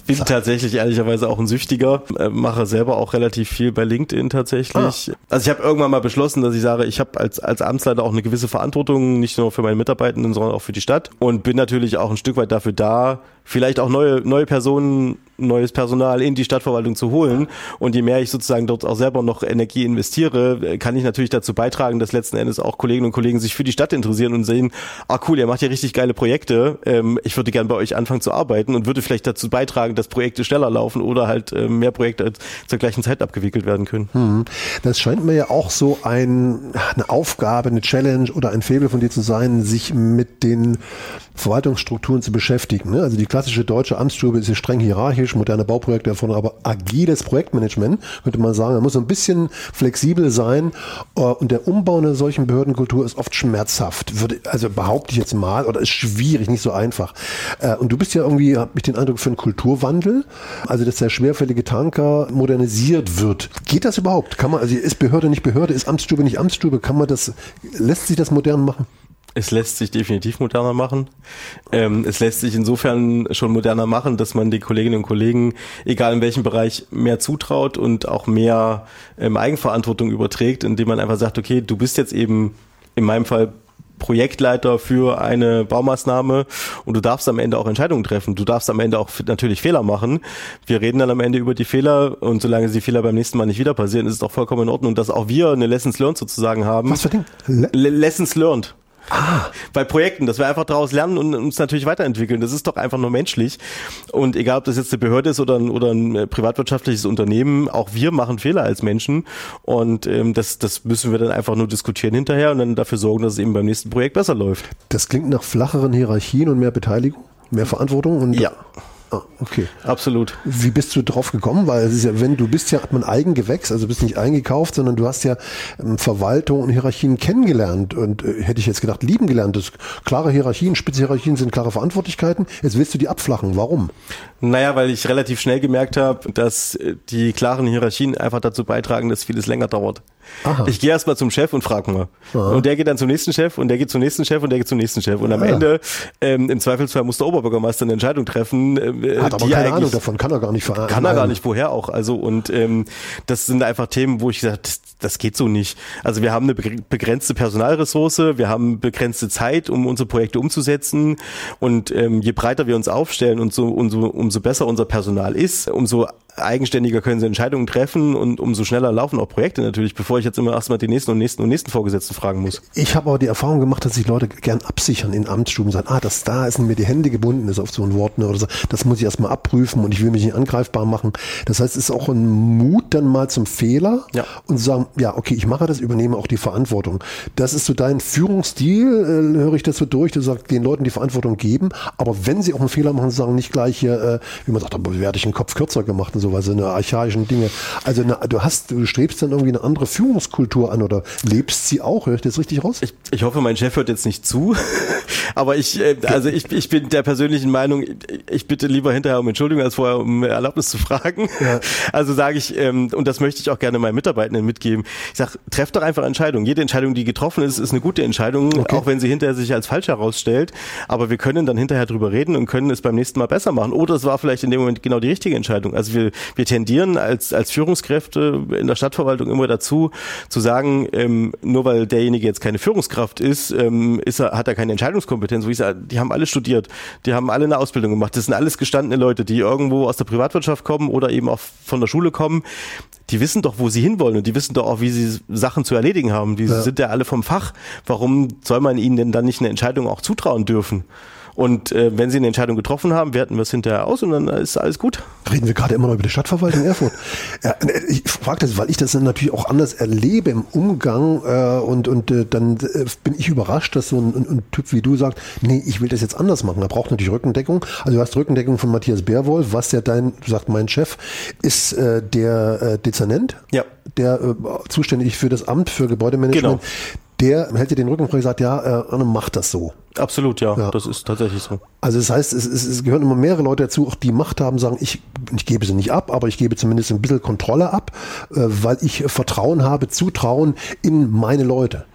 bin tatsächlich ehrlicherweise auch ein Süchtiger, äh, mache selber auch relativ viel bei LinkedIn tatsächlich. Ah. Also ich habe irgendwann mal beschlossen, dass ich sage, ich habe als als Amtsleiter auch eine gewisse Verantwortung, nicht nur für meine Mitarbeitenden, sondern auch für die Stadt und bin natürlich auch ein Stück weit dafür da, vielleicht auch neue neue Personen, neues Personal in die Stadtverwaltung zu holen. Und je mehr ich sozusagen dort auch selber noch Energie investiere, kann ich natürlich dazu beitragen, dass letzten Endes auch Kolleginnen und Kollegen sich für die Stadt interessieren und sehen, ah cool, ihr macht ja richtig geile Projekte, ähm, ich würde gern bei euch anfangen zu arbeiten und würde vielleicht dazu beitragen, dass Projekte schneller laufen oder halt äh, mehr Projekte zur gleichen Zeit abgewickelt werden können. Hm. Das scheint mir ja auch so ein, eine Aufgabe, eine Challenge oder ein Faible von dir zu sein, sich mit den Verwaltungsstrukturen zu beschäftigen. Ne? Also die klassische deutsche Amtsstube ist ja streng hierarchisch, moderne Bauprojekte erfordern aber agiles Projektmanagement, könnte man sagen. Man muss so ein bisschen flexibel sein und der Umbau einer solchen Behördenkultur ist oft schmerzhaft. Würde, also behaupte ich jetzt mal, oder ist schwierig, nicht so einfach. Und du bist ja irgendwie, habe ich den Eindruck, für einen Kulturwandel, also dass der schwerfällige Tanker modernisiert wird. Geht das überhaupt? Kann man, also ist Behörde nicht Behörde, ist Amtsstube nicht Amtsstube, kann man das, lässt sich das modern machen? Es lässt sich definitiv moderner machen. Ähm, es lässt sich insofern schon moderner machen, dass man den Kolleginnen und Kollegen, egal in welchem Bereich, mehr zutraut und auch mehr ähm, Eigenverantwortung überträgt, indem man einfach sagt, okay, du bist jetzt eben in meinem Fall Projektleiter für eine Baumaßnahme und du darfst am Ende auch Entscheidungen treffen. Du darfst am Ende auch natürlich Fehler machen. Wir reden dann am Ende über die Fehler und solange die Fehler beim nächsten Mal nicht wieder passieren, ist es auch vollkommen in Ordnung, dass auch wir eine Lessons Learned sozusagen haben. Was für Ding? Le- Lessons Learned. Ah. Bei Projekten, dass wir einfach daraus lernen und uns natürlich weiterentwickeln. Das ist doch einfach nur menschlich. Und egal, ob das jetzt eine Behörde ist oder ein, oder ein privatwirtschaftliches Unternehmen, auch wir machen Fehler als Menschen. Und ähm, das, das müssen wir dann einfach nur diskutieren hinterher und dann dafür sorgen, dass es eben beim nächsten Projekt besser läuft. Das klingt nach flacheren Hierarchien und mehr Beteiligung, mehr Verantwortung und ja. Ah, okay. Absolut. Wie bist du drauf gekommen? Weil es ist ja, wenn du bist ja, hat man Eigengewächs, also bist nicht eingekauft, sondern du hast ja ähm, Verwaltung und Hierarchien kennengelernt und äh, hätte ich jetzt gedacht, lieben gelernt. Das, klare Hierarchien, spitze Hierarchien sind klare Verantwortlichkeiten. Jetzt willst du die abflachen. Warum? Naja, weil ich relativ schnell gemerkt habe, dass die klaren Hierarchien einfach dazu beitragen, dass vieles länger dauert. Aha. Ich gehe erstmal zum Chef und frage mal. Aha. Und der geht dann zum nächsten Chef und der geht zum nächsten Chef und der geht zum nächsten Chef. Und am ah. Ende, ähm, im Zweifelsfall muss der Oberbürgermeister eine Entscheidung treffen. Äh, Hat aber keine Ahnung davon, kann er gar nicht vereinen. Kann er gar nicht, woher auch. Also und ähm, das sind einfach Themen, wo ich gesagt, das, das geht so nicht. Also wir haben eine begrenzte Personalressource, wir haben begrenzte Zeit, um unsere Projekte umzusetzen. Und ähm, je breiter wir uns aufstellen und so, umso, umso besser unser Personal ist, umso eigenständiger können sie Entscheidungen treffen und umso schneller laufen auch Projekte natürlich, bevor ich jetzt immer erstmal den nächsten und nächsten und nächsten Vorgesetzten fragen muss. Ich habe aber die Erfahrung gemacht, dass sich Leute gern absichern in Amtsstuben, sagen, ah, das da sind mir die Hände gebunden, ist oft so ein Wort, ne, oder so, das muss ich erstmal abprüfen und ich will mich nicht angreifbar machen. Das heißt, es ist auch ein Mut dann mal zum Fehler ja. und zu sagen, ja, okay, ich mache das, übernehme auch die Verantwortung. Das ist so dein Führungsstil, äh, höre ich das so durch, du sagst, den Leuten die Verantwortung geben, aber wenn sie auch einen Fehler machen, sagen nicht gleich hier, äh, wie man sagt, aber werde ich einen Kopf kürzer gemacht und so, so eine archaischen Dinge. Also eine, du hast, du strebst dann irgendwie eine andere Führungskultur an oder lebst sie auch? Hör ich das richtig raus? Ich, ich hoffe, mein Chef hört jetzt nicht zu, aber ich, äh, also ich, ich bin der persönlichen Meinung, ich bitte lieber hinterher um Entschuldigung, als vorher um Erlaubnis zu fragen. Ja. Also sage ich, ähm, und das möchte ich auch gerne meinen Mitarbeitenden mitgeben, ich sage, trefft doch einfach Entscheidungen. Jede Entscheidung, die getroffen ist, ist eine gute Entscheidung, okay. Auch wenn sie hinterher sich als falsch herausstellt, aber wir können dann hinterher drüber reden und können es beim nächsten Mal besser machen. Oder es war vielleicht in dem Moment genau die richtige Entscheidung. Also wir, wir tendieren als, als Führungskräfte in der Stadtverwaltung immer dazu, zu sagen, ähm, nur weil derjenige jetzt keine Führungskraft ist, ähm, ist er, hat er keine Entscheidungskompetenz. Wo ich sage, die haben alle studiert, die haben alle eine Ausbildung gemacht. Das sind alles gestandene Leute, die irgendwo aus der Privatwirtschaft kommen oder eben auch von der Schule kommen. Die wissen doch, wo sie hinwollen und die wissen doch auch, wie sie Sachen zu erledigen haben. Die ja. sind ja alle vom Fach. Warum soll man ihnen denn dann nicht eine Entscheidung auch zutrauen dürfen? Und äh, wenn sie eine Entscheidung getroffen haben, werten wir es hinterher aus und dann ist alles gut. Reden wir gerade immer noch über die Stadtverwaltung Erfurt. Ja, ich frage das, weil ich das dann natürlich auch anders erlebe im Umgang äh, und, und äh, dann äh, bin ich überrascht, dass so ein, ein, ein Typ wie du sagt, nee, ich will das jetzt anders machen. Er braucht natürlich Rückendeckung. Also du hast Rückendeckung von Matthias Bärwoll, was ja dein, sagt mein Chef, ist äh, der äh, Dezernent, ja. der äh, zuständig für das Amt für Gebäudemanagement. Genau. Der hält dir den Rücken frei und sagt, ja, äh, Arne, mach das so. Absolut, ja, ja, das ist tatsächlich so. Also das heißt, es, es, es gehören immer mehrere Leute dazu, auch die Macht haben, sagen, ich, ich gebe sie nicht ab, aber ich gebe zumindest ein bisschen Kontrolle ab, äh, weil ich Vertrauen habe, Zutrauen in meine Leute. Ja.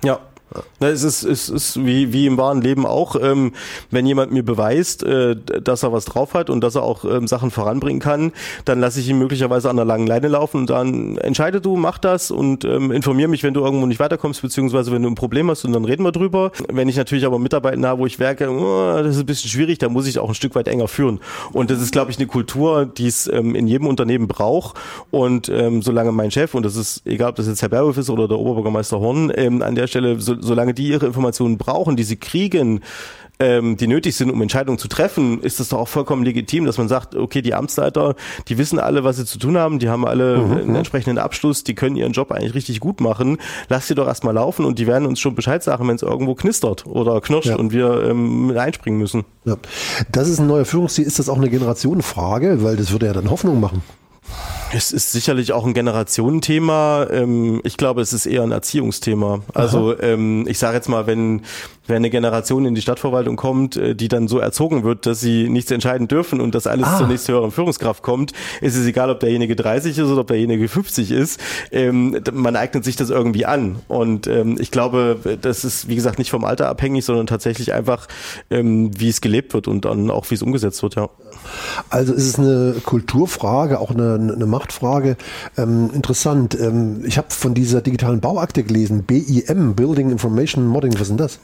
Na, es ist, es ist wie, wie im wahren Leben auch, ähm, wenn jemand mir beweist, äh, dass er was drauf hat und dass er auch ähm, Sachen voranbringen kann, dann lasse ich ihn möglicherweise an der langen Leine laufen und dann entscheide du, mach das und ähm, informiere mich, wenn du irgendwo nicht weiterkommst, beziehungsweise wenn du ein Problem hast und dann reden wir drüber. Wenn ich natürlich aber Mitarbeiter habe, wo ich merke, oh, das ist ein bisschen schwierig, dann muss ich auch ein Stück weit enger führen. Und das ist, glaube ich, eine Kultur, die es ähm, in jedem Unternehmen braucht. Und ähm, solange mein Chef, und das ist egal, ob das jetzt Herr Berwolf ist oder der Oberbürgermeister Horn, ähm, an der Stelle, so, solange die ihre Informationen brauchen, die sie kriegen, ähm, die nötig sind, um Entscheidungen zu treffen, ist das doch auch vollkommen legitim, dass man sagt, okay, die Amtsleiter, die wissen alle, was sie zu tun haben, die haben alle mhm. einen entsprechenden Abschluss, die können ihren Job eigentlich richtig gut machen. Lass sie doch erstmal laufen und die werden uns schon Bescheid sagen, wenn es irgendwo knistert oder knirscht ja. und wir ähm, mit einspringen müssen. Ja. Das ist ein neuer Führungsstil. Ist das auch eine Generationenfrage? Weil das würde ja dann Hoffnung machen. Es ist sicherlich auch ein Generationenthema. Ich glaube, es ist eher ein Erziehungsthema. Also ich sage jetzt mal, wenn wenn eine Generation in die Stadtverwaltung kommt, die dann so erzogen wird, dass sie nichts entscheiden dürfen und dass alles ah. zur nächsten höheren Führungskraft kommt, ist es egal, ob derjenige dreißig ist oder ob derjenige fünfzig ist. Man eignet sich das irgendwie an. Und ich glaube, das ist, wie gesagt, nicht vom Alter abhängig, sondern tatsächlich einfach, wie es gelebt wird und dann auch, wie es umgesetzt wird. Ja. Also ist es eine Kulturfrage, auch eine, eine Machtfrage. Ähm, interessant. Ähm, ich habe von dieser digitalen Bauakte gelesen, B I M, Building Information Modeling. Was ist denn das?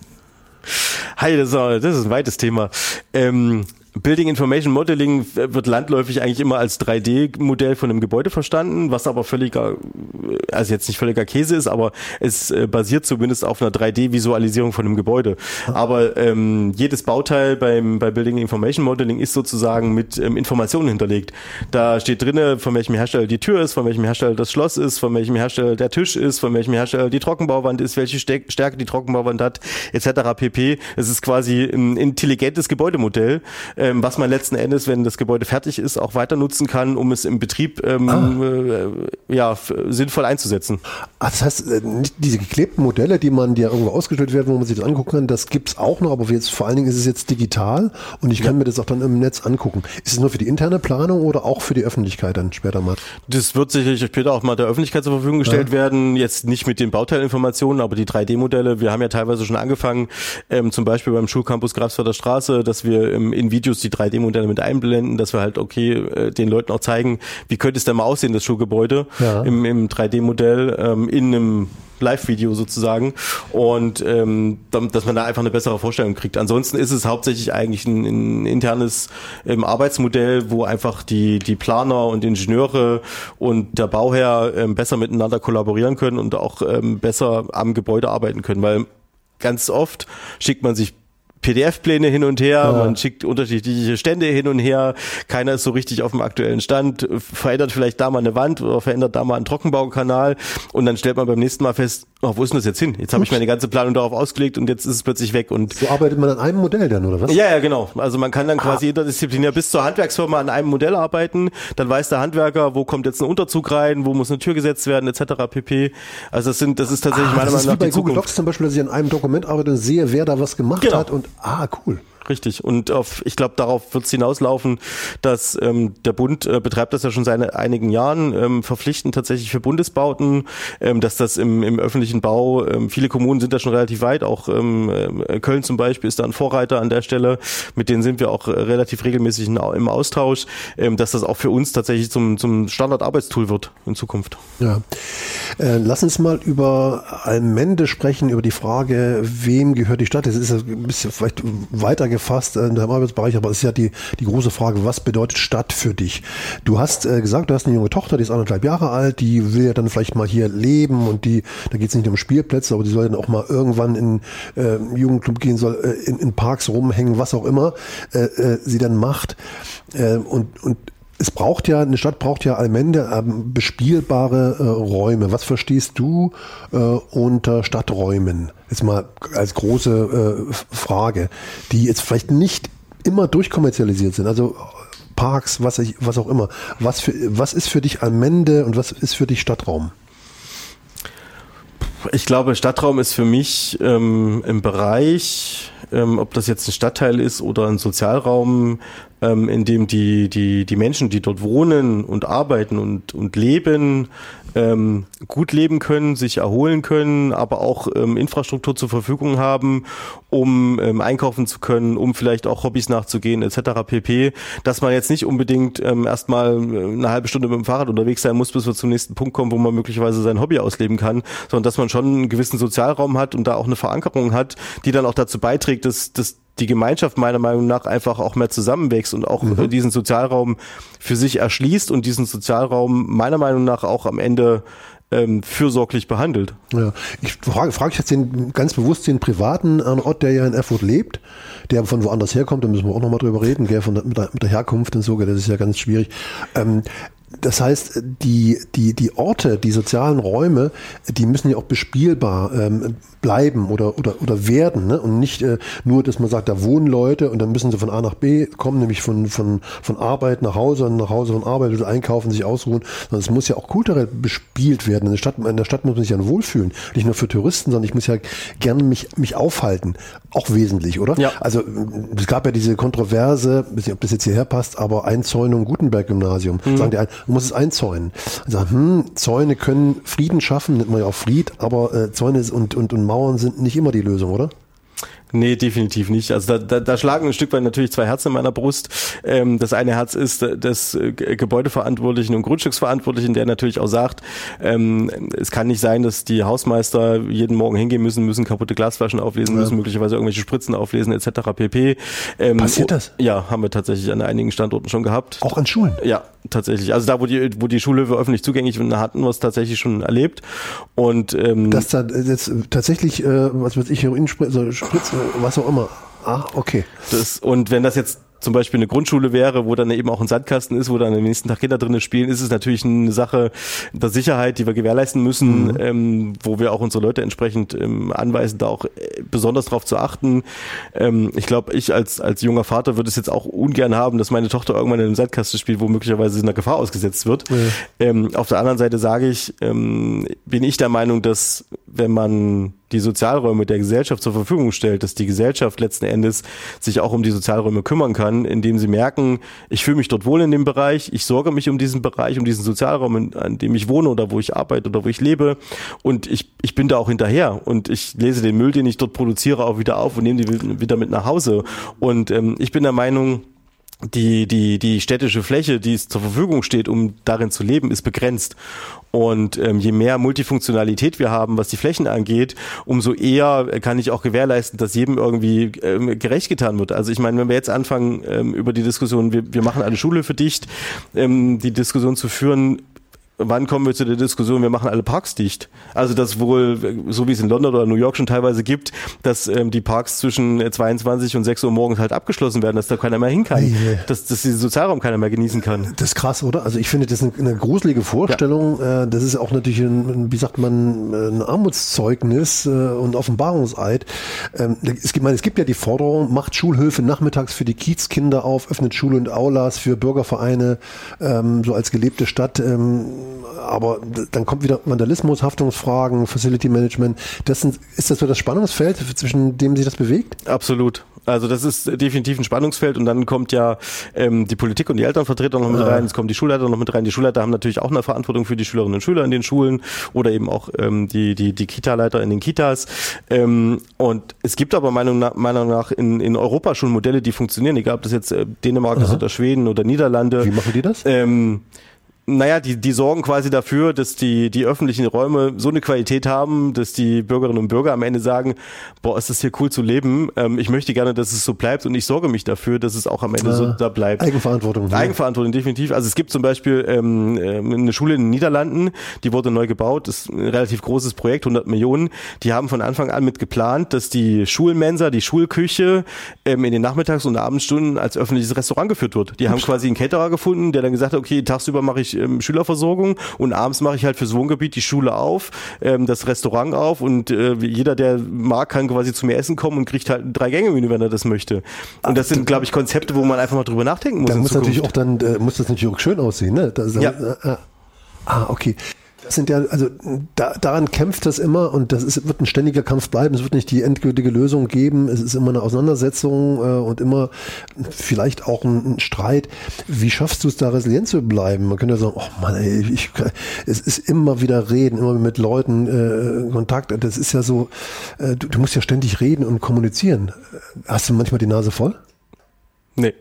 Hi, das ist, das ist ein weites Thema. Ähm, Building Information Modeling wird landläufig eigentlich immer als drei D Modell von einem Gebäude verstanden, was aber völliger, also jetzt nicht völliger Käse ist, aber es basiert zumindest auf einer drei D Visualisierung von einem Gebäude. Aber ähm, jedes Bauteil beim bei Building Information Modeling ist sozusagen mit ähm, Informationen hinterlegt. Da steht drinne, von welchem Hersteller die Tür ist, von welchem Hersteller das Schloss ist, von welchem Hersteller der Tisch ist, von welchem Hersteller die Trockenbauwand ist, welche Stärke die Trockenbauwand hat, et cetera pp. Es ist quasi ein intelligentes Gebäudemodell, was man letzten Endes, wenn das Gebäude fertig ist, auch weiter nutzen kann, um es im Betrieb ähm, ah. äh, ja, f- sinnvoll einzusetzen. Ach, das heißt, nicht diese geklebten Modelle, die man, die ja irgendwo ausgestellt werden, wo man sich das angucken kann, das gibt's auch noch, aber jetzt vor allen Dingen ist es jetzt digital und ich kann ja. mir das auch dann im Netz angucken. Ist es nur für die interne Planung oder auch für die Öffentlichkeit dann später mal? Das wird sicherlich später auch mal der Öffentlichkeit zur Verfügung gestellt ja. werden, jetzt nicht mit den Bauteilinformationen, aber die drei D Modelle, wir haben ja teilweise schon angefangen, ähm, zum Beispiel beim Schulcampus Grafswalder Straße, dass wir ähm, in Videos die drei D Modelle mit einblenden, dass wir halt, okay, äh, den Leuten auch zeigen, wie könnte es denn mal aussehen, das Schulgebäude ja. im, im drei D Modell, ähm, in einem Live-Video sozusagen und ähm, dass man da einfach eine bessere Vorstellung kriegt. Ansonsten ist es hauptsächlich eigentlich ein, ein internes ähm, Arbeitsmodell, wo einfach die die Planer und Ingenieure und der Bauherr ähm, besser miteinander kollaborieren können und auch ähm, besser am Gebäude arbeiten können, weil ganz oft schickt man sich P D F-Pläne hin und her, ja. man schickt unterschiedliche Stände hin und her, keiner ist so richtig auf dem aktuellen Stand, verändert vielleicht da mal eine Wand oder verändert da mal einen Trockenbaukanal und dann stellt man beim nächsten Mal fest, oh, wo ist denn das jetzt hin? Jetzt habe ich meine ganze Planung darauf ausgelegt und jetzt ist es plötzlich weg. Und so arbeitet man an einem Modell dann, oder was? Ja, ja, genau. Also man kann dann quasi ah. interdisziplinär bis zur Handwerksfirma an einem Modell arbeiten, dann weiß der Handwerker, wo kommt jetzt ein Unterzug rein, wo muss eine Tür gesetzt werden, et cetera pp. Also das sind, das ist tatsächlich ah, meiner Meinung nach die Zukunft. Das ist wie bei Google Docs zum Beispiel, dass ich an einem Dokument arbeite und sehe, wer da was gemacht genau. hat und ah, cool. Richtig. Und auf, ich glaube, darauf wird es hinauslaufen, dass ähm, der Bund äh, betreibt das ja schon seit einigen Jahren, ähm, verpflichtend tatsächlich für Bundesbauten, ähm, dass das im, im öffentlichen Bau, ähm, viele Kommunen sind da schon relativ weit, auch ähm, Köln zum Beispiel ist da ein Vorreiter an der Stelle, mit denen sind wir auch äh, relativ regelmäßig in, im Austausch, ähm, dass das auch für uns tatsächlich zum, zum Standard-Arbeitstool wird in Zukunft. Ja. Äh, lass uns mal über Allmende sprechen, über die Frage, wem gehört die Stadt? Das ist ein bisschen vielleicht weiter gefasst in deinem Arbeitsbereich, aber es ist ja die, die große Frage, was bedeutet Stadt für dich? Du hast äh, gesagt, du hast eine junge Tochter, die ist anderthalb Jahre alt, die will ja dann vielleicht mal hier leben und die, da geht es nicht um Spielplätze, aber die soll dann auch mal irgendwann in äh, Jugendclub gehen, soll äh, in, in Parks rumhängen, was auch immer äh, äh, sie dann macht. Äh, und, und es braucht ja, eine Stadt braucht ja Allmende, ähm, bespielbare äh, Räume. Was verstehst du äh, unter Stadträumen? Jetzt mal als große äh, Frage, die jetzt vielleicht nicht immer durchkommerzialisiert sind. Also Parks, was, ich, was auch immer. Was, für, was ist für dich Allmende und was ist für dich Stadtraum? Ich glaube, Stadtraum ist für mich ähm, im Bereich, ähm, ob das jetzt ein Stadtteil ist oder ein Sozialraum, ähm, in dem die, die, die Menschen, die dort wohnen und arbeiten und, und leben, ähm, gut leben können, sich erholen können, aber auch ähm, Infrastruktur zur Verfügung haben, um ähm, einkaufen zu können, um vielleicht auch Hobbys nachzugehen et cetera pp. Dass man jetzt nicht unbedingt ähm, erstmal eine halbe Stunde mit dem Fahrrad unterwegs sein muss, bis wir zum nächsten Punkt kommen, wo man möglicherweise sein Hobby ausleben kann, sondern dass man schon einen gewissen Sozialraum hat und da auch eine Verankerung hat, die dann auch dazu beiträgt, dass, dass die Gemeinschaft meiner Meinung nach einfach auch mehr zusammenwächst und auch mhm. diesen Sozialraum für sich erschließt und diesen Sozialraum meiner Meinung nach auch am Ende ähm, fürsorglich behandelt. Ja, ich frage, frage ich jetzt den, ganz bewusst den privaten Ort, der ja in Erfurt lebt, der von woanders herkommt, da müssen wir auch nochmal drüber reden, gell, von der, mit, der, mit der Herkunft und so, das ist ja ganz schwierig. Ähm, Das heißt, die, die, die Orte, die sozialen Räume, die müssen ja auch bespielbar ähm, bleiben oder, oder, oder werden, ne? Und nicht äh, nur, dass man sagt, da wohnen Leute und dann müssen sie von A nach B kommen, nämlich von, von, von Arbeit nach Hause und nach Hause von Arbeit, also einkaufen, sich ausruhen, sondern es muss ja auch kulturell bespielt werden. In der Stadt, in der Stadt muss man sich ja wohlfühlen. Nicht nur für Touristen, sondern ich muss ja gerne mich, mich aufhalten. Auch wesentlich, oder? Ja. Also es gab ja diese Kontroverse, weiß nicht, ob das jetzt hierher passt, aber Einzäunung Gutenberg-Gymnasium. Mhm. Sagen die ein, man muss es einzäunen. Also, hm, Zäune können Frieden schaffen, nennt man ja auch Fried, aber äh, Zäune und, und, und Mauern sind nicht immer die Lösung, oder? Nee, definitiv nicht. Also da, da, da schlagen ein Stück weit natürlich zwei Herzen in meiner Brust. Ähm, das eine Herz ist des Gebäudeverantwortlichen und Grundstücksverantwortlichen, der natürlich auch sagt, ähm, es kann nicht sein, dass die Hausmeister jeden Morgen hingehen müssen, müssen kaputte Glasflaschen auflesen, ja. müssen möglicherweise irgendwelche Spritzen auflesen et cetera pp. Ähm, Passiert das? Ja, haben wir tatsächlich an einigen Standorten schon gehabt. Auch an Schulen? Ja, tatsächlich. Also da, wo die, wo die Schulhöfe öffentlich zugänglich sind, hatten wir es tatsächlich schon erlebt. Und ähm, dass da jetzt tatsächlich, äh, was weiß ich, Heroinspritze, Spritze, was auch immer. Ah, okay. Das, und wenn das jetzt zum Beispiel eine Grundschule wäre, wo dann eben auch ein Sandkasten ist, wo dann am nächsten Tag Kinder drinnen spielen, ist es natürlich eine Sache der Sicherheit, die wir gewährleisten müssen, mhm. ähm, wo wir auch unsere Leute entsprechend ähm, anweisen, da auch äh, besonders drauf zu achten. Ähm, ich glaube, ich als als junger Vater würde es jetzt auch ungern haben, dass meine Tochter irgendwann in einem Sandkasten spielt, wo möglicherweise einer Gefahr ausgesetzt wird. Mhm. Ähm, auf der anderen Seite sage ich, ähm, bin ich der Meinung, dass wenn man die Sozialräume der Gesellschaft zur Verfügung stellt, dass die Gesellschaft letzten Endes sich auch um die Sozialräume kümmern kann, indem sie merken, ich fühle mich dort wohl in dem Bereich, ich sorge mich um diesen Bereich, um diesen Sozialraum, in, an dem ich wohne oder wo ich arbeite oder wo ich lebe und ich, ich bin da auch hinterher und ich lese den Müll, den ich dort produziere, auch wieder auf und nehme die wieder mit nach Hause und ähm, ich bin der Meinung, die, die, die städtische Fläche, die es zur Verfügung steht, um darin zu leben, ist begrenzt. Und ähm, je mehr Multifunktionalität wir haben, was die Flächen angeht, umso eher kann ich auch gewährleisten, dass jedem irgendwie ähm, gerecht getan wird. Also ich meine, wenn wir jetzt anfangen, ähm, über die Diskussion, wir, wir machen alle Schulhöfe dicht, ähm, die Diskussion zu führen, wann kommen wir zu der Diskussion, wir machen alle Parks dicht? Also das wohl, so wie es in London oder New York schon teilweise gibt, dass ähm, die Parks zwischen zweiundzwanzig und sechs Uhr morgens halt abgeschlossen werden, dass da keiner mehr hin kann, yeah. dass, dass diesen Sozialraum keiner mehr genießen kann. Das ist krass, oder? Also ich finde das eine, eine gruselige Vorstellung. Ja. Das ist auch natürlich, ein, wie sagt man, ein Armutszeugnis und Offenbarungseid. Es gibt, es gibt ja die Forderung, macht Schulhöfe nachmittags für die Kiezkinder auf, öffnet Schule und Aulas für Bürgervereine, so als gelebte Stadt. Aber dann kommt wieder Vandalismus, Haftungsfragen, Facility Management. Das sind, ist das so das Spannungsfeld, zwischen dem sich das bewegt? Absolut. Also das ist definitiv ein Spannungsfeld und dann kommt ja ähm, die Politik und die Elternvertreter noch mit ja. rein, es kommen die Schulleiter noch mit rein. Die Schulleiter haben natürlich auch eine Verantwortung für die Schülerinnen und Schüler in den Schulen oder eben auch ähm, die die die Kita-Leiter in den Kitas. Ähm, und es gibt aber meiner Meinung nach, Meinung nach in, in Europa schon Modelle, die funktionieren, egal ob das jetzt äh, Dänemark Aha. ist oder Schweden oder Niederlande. Wie machen die das? Ähm, Naja, die, die sorgen quasi dafür, dass die, die öffentlichen Räume so eine Qualität haben, dass die Bürgerinnen und Bürger am Ende sagen, boah, ist das hier cool zu leben, ähm, ich möchte gerne, dass es so bleibt und ich sorge mich dafür, dass es auch am Ende äh, so da bleibt. Eigenverantwortung. Ja. Eigenverantwortung, definitiv. Also es gibt zum Beispiel ähm, eine Schule in den Niederlanden, die wurde neu gebaut, das ist ein relativ großes Projekt, hundert Millionen. Die haben von Anfang an mit geplant, dass die Schulmensa, die Schulküche ähm, in den Nachmittags- und Abendstunden als öffentliches Restaurant geführt wird. Die haben quasi einen Caterer gefunden, der dann gesagt hat, okay, tagsüber mache ich ähm, Schülerversorgung und abends mache ich halt fürs Wohngebiet die Schule auf, ähm, das Restaurant auf und äh, jeder, der mag, kann quasi zu mir essen kommen und kriegt halt ein Drei-Gänge-Menü, wenn er das möchte. Und das sind, glaube ich, Konzepte, wo man einfach mal drüber nachdenken muss. Dann muss natürlich auch dann, äh, muss das natürlich auch schön aussehen, ne? Das, ja. Äh, äh, ah, okay. Das sind ja, also da, daran kämpft das immer und das ist, wird ein ständiger Kampf bleiben. Es wird nicht die endgültige Lösung geben. Es ist immer eine Auseinandersetzung äh, und immer vielleicht auch ein, ein Streit. Wie schaffst du es, da resilient zu bleiben? Man könnte ja sagen, oh Mann, ey, ich, es ist immer wieder reden, immer mit Leuten äh, Kontakt. Das ist ja so, äh, du, du musst ja ständig reden und kommunizieren. Hast du manchmal die Nase voll? Nee.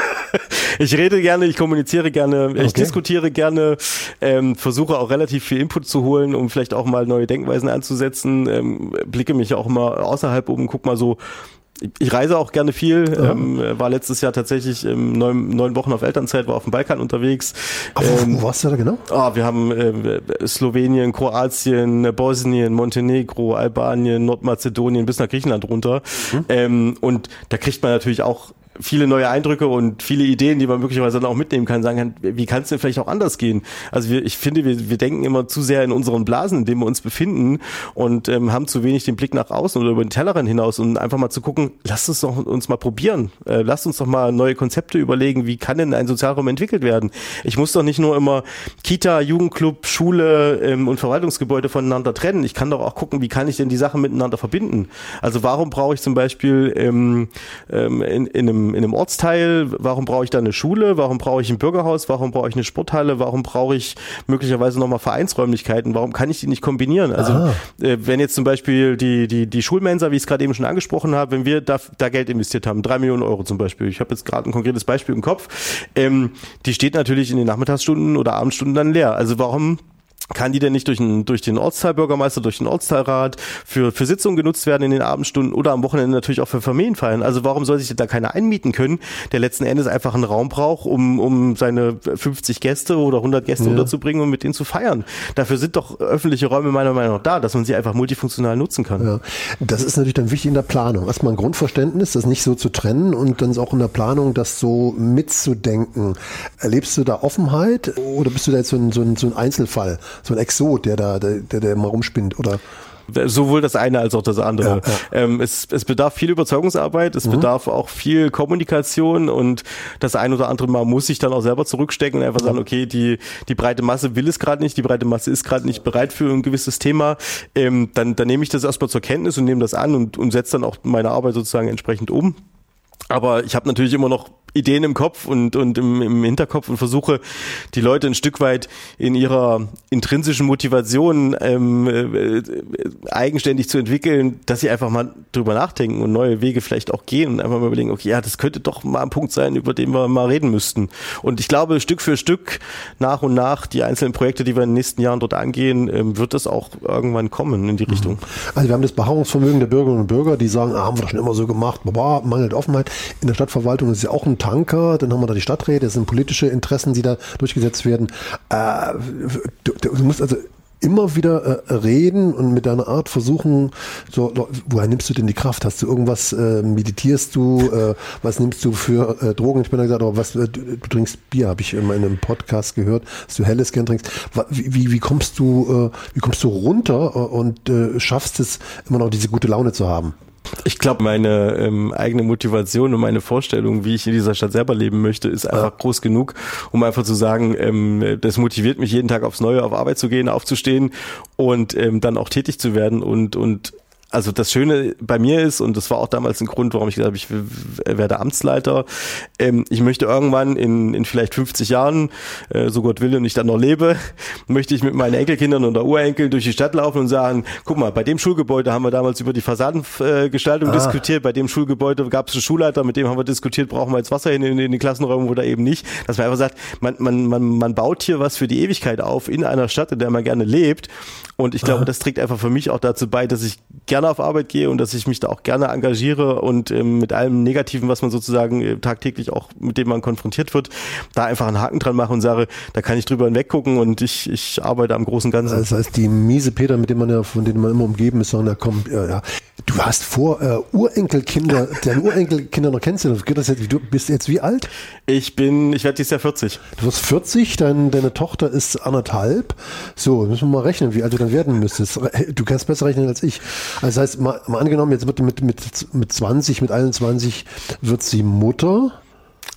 Ich rede gerne, ich kommuniziere gerne, ich okay. diskutiere gerne, ähm, versuche auch relativ viel Input zu holen, um vielleicht auch mal neue Denkweisen anzusetzen, ähm, blicke mich auch mal außerhalb um, guck mal so. Ich reise auch gerne viel, ja. ähm, war letztes Jahr tatsächlich ähm, neun, neun Wochen auf Elternzeit, war auf dem Balkan unterwegs. Aber ähm, wo warst du da genau? Ah, wir haben äh, Slowenien, Kroatien, Bosnien, Montenegro, Albanien, Nordmazedonien bis nach Griechenland runter. Mhm. Ähm, und da kriegt man natürlich auch viele neue Eindrücke und viele Ideen, die man möglicherweise dann auch mitnehmen kann, sagen kann, wie kann es denn vielleicht auch anders gehen? Also wir, ich finde, wir, wir denken immer zu sehr in unseren Blasen, in denen wir uns befinden und ähm, haben zu wenig den Blick nach außen oder über den Tellerrand hinaus und einfach mal zu gucken, lasst uns doch uns mal probieren, äh, lasst uns doch mal neue Konzepte überlegen, wie kann denn ein Sozialraum entwickelt werden? Ich muss doch nicht nur immer Kita, Jugendclub, Schule ähm, und Verwaltungsgebäude voneinander trennen. Ich kann doch auch gucken, wie kann ich denn die Sachen miteinander verbinden? Also warum brauche ich zum Beispiel ähm, ähm, in, in einem in einem Ortsteil, warum brauche ich da eine Schule, warum brauche ich ein Bürgerhaus, warum brauche ich eine Sporthalle, warum brauche ich möglicherweise nochmal Vereinsräumlichkeiten, warum kann ich die nicht kombinieren? Also äh, wenn jetzt zum Beispiel die die die Schulmensa, wie ich es gerade eben schon angesprochen habe, wenn wir da, da Geld investiert haben, drei Millionen Euro zum Beispiel, ich habe jetzt gerade ein konkretes Beispiel im Kopf, ähm, die steht natürlich in den Nachmittagsstunden oder Abendstunden dann leer. Also warum kann die denn nicht durch den, durch den Ortsteilbürgermeister, durch den Ortsteilrat für, für Sitzungen genutzt werden in den Abendstunden oder am Wochenende natürlich auch für Familienfeiern? Also warum soll sich da keiner einmieten können, der letzten Endes einfach einen Raum braucht, um, um seine fünfzig Gäste oder hundert Gäste ja. unterzubringen und mit denen zu feiern? Dafür sind doch öffentliche Räume meiner Meinung nach da, dass man sie einfach multifunktional nutzen kann. Ja. Das ist natürlich dann wichtig in der Planung. Erstmal ein Grundverständnis, das nicht so zu trennen und dann auch in der Planung, das so mitzudenken. Erlebst du da Offenheit oder bist du da jetzt so ein, so ein, so ein Einzelfall? So ein Exot, der da, der, der immer rumspinnt, oder? Sowohl das eine als auch das andere. Ja, ja. Ähm, es, es bedarf viel Überzeugungsarbeit, es mhm. bedarf auch viel Kommunikation und das ein oder andere Mal muss ich dann auch selber zurückstecken und einfach sagen, okay, die, die breite Masse will es gerade nicht, die breite Masse ist gerade nicht bereit für ein gewisses Thema. Ähm, dann, dann nehme ich das erstmal zur Kenntnis und nehme das an und, und setze dann auch meine Arbeit sozusagen entsprechend um. Aber ich habe natürlich immer noch Ideen im Kopf und, und im, im Hinterkopf und versuche, die Leute ein Stück weit in ihrer intrinsischen Motivation ähm, äh, eigenständig zu entwickeln, dass sie einfach mal drüber nachdenken und neue Wege vielleicht auch gehen und einfach mal überlegen, okay, ja, das könnte doch mal ein Punkt sein, über den wir mal reden müssten. Und ich glaube, Stück für Stück, nach und nach, die einzelnen Projekte, die wir in den nächsten Jahren dort angehen, ähm, wird das auch irgendwann kommen in die Richtung. Also wir haben das Beharrungsvermögen der Bürgerinnen und Bürger, die sagen, ah, haben wir doch schon immer so gemacht, boah, mangelt Offenheit. In der Stadtverwaltung ist ja auch ein Tanker, dann haben wir da die Stadträte, das sind politische Interessen, die da durchgesetzt werden. Äh, du, du musst also immer wieder äh, reden und mit deiner Art versuchen, so, woher nimmst du denn die Kraft? Hast du irgendwas, äh, meditierst du, äh, was nimmst du für äh, Drogen? Ich bin da gesagt, aber was, äh, du, du trinkst Bier, habe ich in meinem Podcast gehört, dass du helles gern trinkst. Wie, wie, wie kommst du, äh, wie kommst du runter und äh, schaffst es, immer noch diese gute Laune zu haben? Ich glaube, meine ähm, eigene Motivation und meine Vorstellung, wie ich in dieser Stadt selber leben möchte, ist einfach ja. groß genug, um einfach zu sagen, ähm, das motiviert mich jeden Tag aufs Neue, auf Arbeit zu gehen, aufzustehen und ähm, dann auch tätig zu werden und und also das Schöne bei mir ist, und das war auch damals ein Grund, warum ich gesagt habe, ich werde Amtsleiter, ähm, ich möchte irgendwann in, in vielleicht fünfzig Jahren, äh, so Gott will und ich dann noch lebe, möchte ich mit meinen Enkelkindern oder Urenkeln durch die Stadt laufen und sagen, guck mal, bei dem Schulgebäude haben wir damals über die Fassadengestaltung ah. diskutiert, bei dem Schulgebäude gab es einen Schulleiter, mit dem haben wir diskutiert, brauchen wir jetzt Wasser in, in, in den Klassenräumen oder eben nicht, dass man einfach sagt, man, man, man, man baut hier was für die Ewigkeit auf in einer Stadt, in der man gerne lebt, und ich glaube, ah. das trägt einfach für mich auch dazu bei, dass ich gerne auf Arbeit gehe und dass ich mich da auch gerne engagiere und ähm, mit allem Negativen, was man sozusagen äh, tagtäglich auch, mit dem man konfrontiert wird, da einfach einen Haken dran mache und sage, da kann ich drüber hinweggucken und ich ich arbeite am großen Ganzen. Das heißt, die miese Peter, mit dem man ja, von denen man immer umgeben ist, sagen, da komm, ja, ja. Du hast vor, äh, Urenkelkinder, deine Urenkelkinder noch kennst du, geht das jetzt, du bist jetzt wie alt? Ich bin, ich werde dieses Jahr vierzig. Du wirst vierzig, dein, deine Tochter ist anderthalb. So, müssen wir mal rechnen, wie alt du dann werden müsstest. Du kannst besser rechnen als ich. Also das heißt, mal, mal angenommen, jetzt wird mit, mit, mit zwanzig, mit einundzwanzig wird sie Mutter.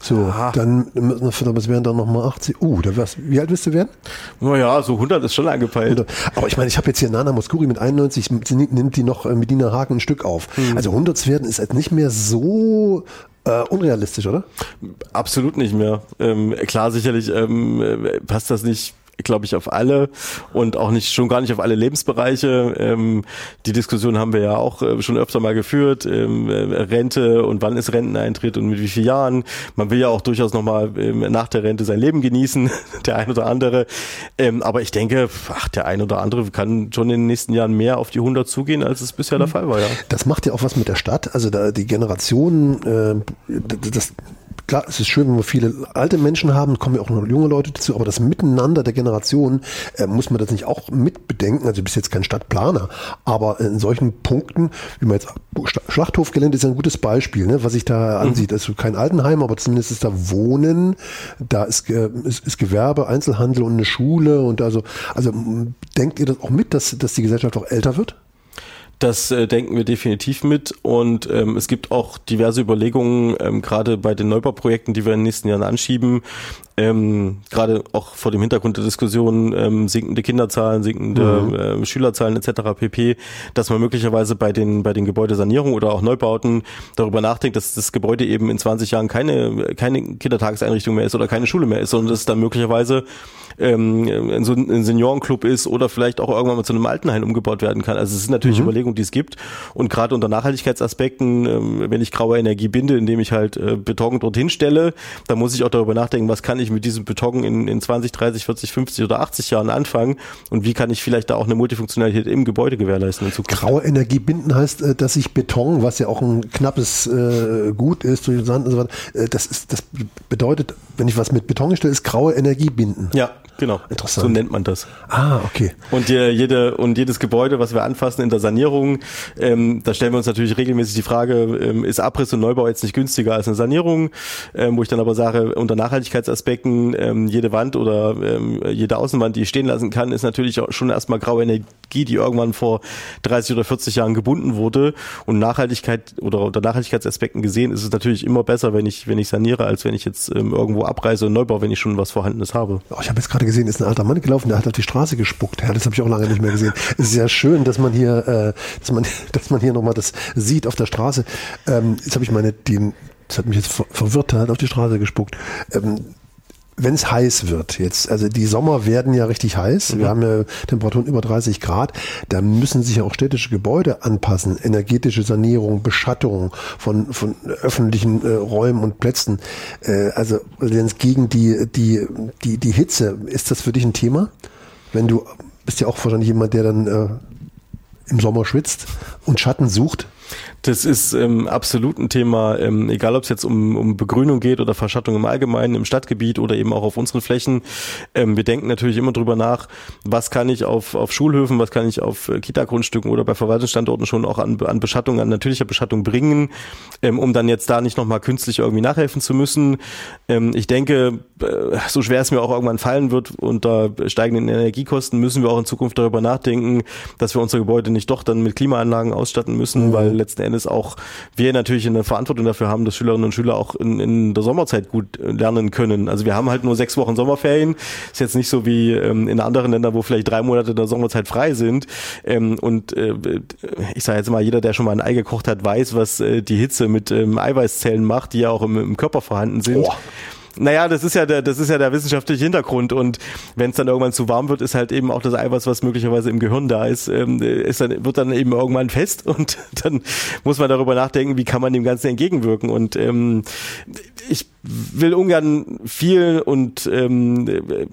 So, ah. dann was wären dann nochmal achtzig. Uh, da wär's, wie alt wirst du werden? Naja, so hundert ist schon angepeilt. Aber ich meine, ich habe jetzt hier Nana Mouskouri mit einundneunzig, nimmt die noch mit Dina Hagen ein Stück auf. Hm. Also hundert zu werden ist halt nicht mehr so äh, unrealistisch, oder? Absolut nicht mehr. Ähm, klar, sicherlich ähm, passt das nicht, glaube ich, auf alle und auch nicht, schon gar nicht auf alle Lebensbereiche. Ähm, die Diskussion haben wir ja auch äh, schon öfter mal geführt. Ähm, Rente und wann ist Renteneintritt und mit wie vielen Jahren. Man will ja auch durchaus nochmal ähm, nach der Rente sein Leben genießen, der ein oder andere. Ähm, aber ich denke, ach, der ein oder andere kann schon in den nächsten Jahren mehr auf die hundert zugehen, als es bisher der Fall war. Ja. Das macht ja auch was mit der Stadt. Also da die Generationen, äh, das klar, es ist schön, wenn wir viele alte Menschen haben, kommen ja auch noch junge Leute dazu, aber das Miteinander der Generationen, äh, muss man das nicht auch mitbedenken? Also du bist jetzt kein Stadtplaner, aber in solchen Punkten, wie man jetzt, Schlachthofgelände ist ja ein gutes Beispiel, ne, was sich da mhm. ansieht. Das ist kein Altenheim, aber zumindest ist da Wohnen, da ist, äh, ist, ist Gewerbe, Einzelhandel und eine Schule und also, also denkt ihr das auch mit, dass, dass die Gesellschaft auch älter wird? Das äh, denken wir definitiv mit und ähm, es gibt auch diverse Überlegungen, ähm, gerade bei den Neubauprojekten, die wir in den nächsten Jahren anschieben, ähm, gerade auch vor dem Hintergrund der Diskussion ähm, sinkende Kinderzahlen, sinkende mhm. äh, Schülerzahlen et cetera pp., dass man möglicherweise bei den bei den Gebäudesanierungen oder auch Neubauten darüber nachdenkt, dass das Gebäude eben in zwanzig Jahren keine keine Kindertageseinrichtung mehr ist oder keine Schule mehr ist, sondern dass es dann möglicherweise ähm, so ein Seniorenclub ist oder vielleicht auch irgendwann mal zu einem Altenheim umgebaut werden kann. Also es sind natürlich mhm. Überlegungen, die es gibt und gerade unter Nachhaltigkeitsaspekten, ähm, wenn ich graue Energie binde, indem ich halt äh, Beton dorthin stelle, dann muss ich auch darüber nachdenken, was kann ich mit diesem Beton in, in zwanzig, dreißig, vierzig, fünfzig oder achtzig Jahren anfangen und wie kann ich vielleicht da auch eine Multifunktionalität im Gebäude gewährleisten in Zukunft. Graue Energie binden heißt, dass ich Beton, was ja auch ein knappes äh, Gut ist, durch den Sand und so weiter, äh, das ist, das bedeutet, wenn ich was mit Beton stelle, ist graue Energie binden. Ja. Genau, interessant. So nennt man das. Ah, okay. Und die, jede und jedes Gebäude, was wir anfassen in der Sanierung, ähm, da stellen wir uns natürlich regelmäßig die Frage, ähm, ist Abriss und Neubau jetzt nicht günstiger als eine Sanierung? Ähm, wo ich dann aber sage, unter Nachhaltigkeitsaspekten, ähm, jede Wand oder ähm, jede Außenwand, die ich stehen lassen kann, ist natürlich auch schon erstmal graue Energie, die irgendwann vor dreißig oder vierzig Jahren gebunden wurde. Und Nachhaltigkeit oder unter Nachhaltigkeitsaspekten gesehen ist es natürlich immer besser, wenn ich wenn ich saniere, als wenn ich jetzt ähm, irgendwo abreiße und Neubau, wenn ich schon was Vorhandenes habe. Oh, ich habe jetzt gerade gesehen, ist ein alter Mann gelaufen, der hat auf die Straße gespuckt. Ja, das habe ich auch lange nicht mehr gesehen. Es ist ja schön, dass man hier, äh, dass man, dass man hier nochmal das sieht auf der Straße. Ähm, jetzt habe ich meine, die, das hat mich jetzt ver- verwirrt, der hat auf die Straße gespuckt. Ähm, wenn es heiß wird jetzt, also die Sommer werden ja richtig heiß, mhm. wir haben ja Temperaturen über dreißig Grad, da müssen sich ja auch städtische Gebäude anpassen, energetische Sanierung, Beschattung von von öffentlichen äh, Räumen und Plätzen, äh, also wenn es gegen die die die die Hitze, ist das für dich ein Thema? Wenn du bist ja auch wahrscheinlich jemand, der dann äh, im Sommer schwitzt und Schatten sucht. Das ist ähm, absolut ein Thema, ähm, egal ob es jetzt um, um Begrünung geht oder Verschattung im Allgemeinen, im Stadtgebiet oder eben auch auf unseren Flächen. Ähm, wir denken natürlich immer drüber nach, was kann ich auf, auf Schulhöfen, was kann ich auf äh, Kita-Grundstücken oder bei Verwaltungsstandorten schon auch an, an Beschattung, an natürlicher Beschattung bringen, ähm, um dann jetzt da nicht nochmal künstlich irgendwie nachhelfen zu müssen. Ähm, ich denke, äh, so schwer es mir auch irgendwann fallen wird, unter steigenden Energiekosten müssen wir auch in Zukunft darüber nachdenken, dass wir unsere Gebäude nicht doch dann mit Klimaanlagen ausstatten müssen, mhm. weil letzten Endes auch wir natürlich eine Verantwortung dafür haben, dass Schülerinnen und Schüler auch in, in der Sommerzeit gut lernen können. Also wir haben halt nur sechs Wochen Sommerferien. Ist jetzt nicht so wie ähm, in anderen Ländern, wo vielleicht drei Monate der Sommerzeit frei sind. Ähm, und äh, ich sage jetzt mal, jeder, der schon mal ein Ei gekocht hat, weiß, was äh, die Hitze mit ähm, Eiweißzellen macht, die ja auch im, im Körper vorhanden sind. Oh. Naja, das ist ja der, das ist ja der wissenschaftliche Hintergrund und wenn es dann irgendwann zu warm wird, ist halt eben auch das Eiweiß, was möglicherweise im Gehirn da ist, ähm, ist dann, wird dann eben irgendwann fest und dann muss man darüber nachdenken, wie kann man dem Ganzen entgegenwirken und ähm, ich will ungern viel und ähm,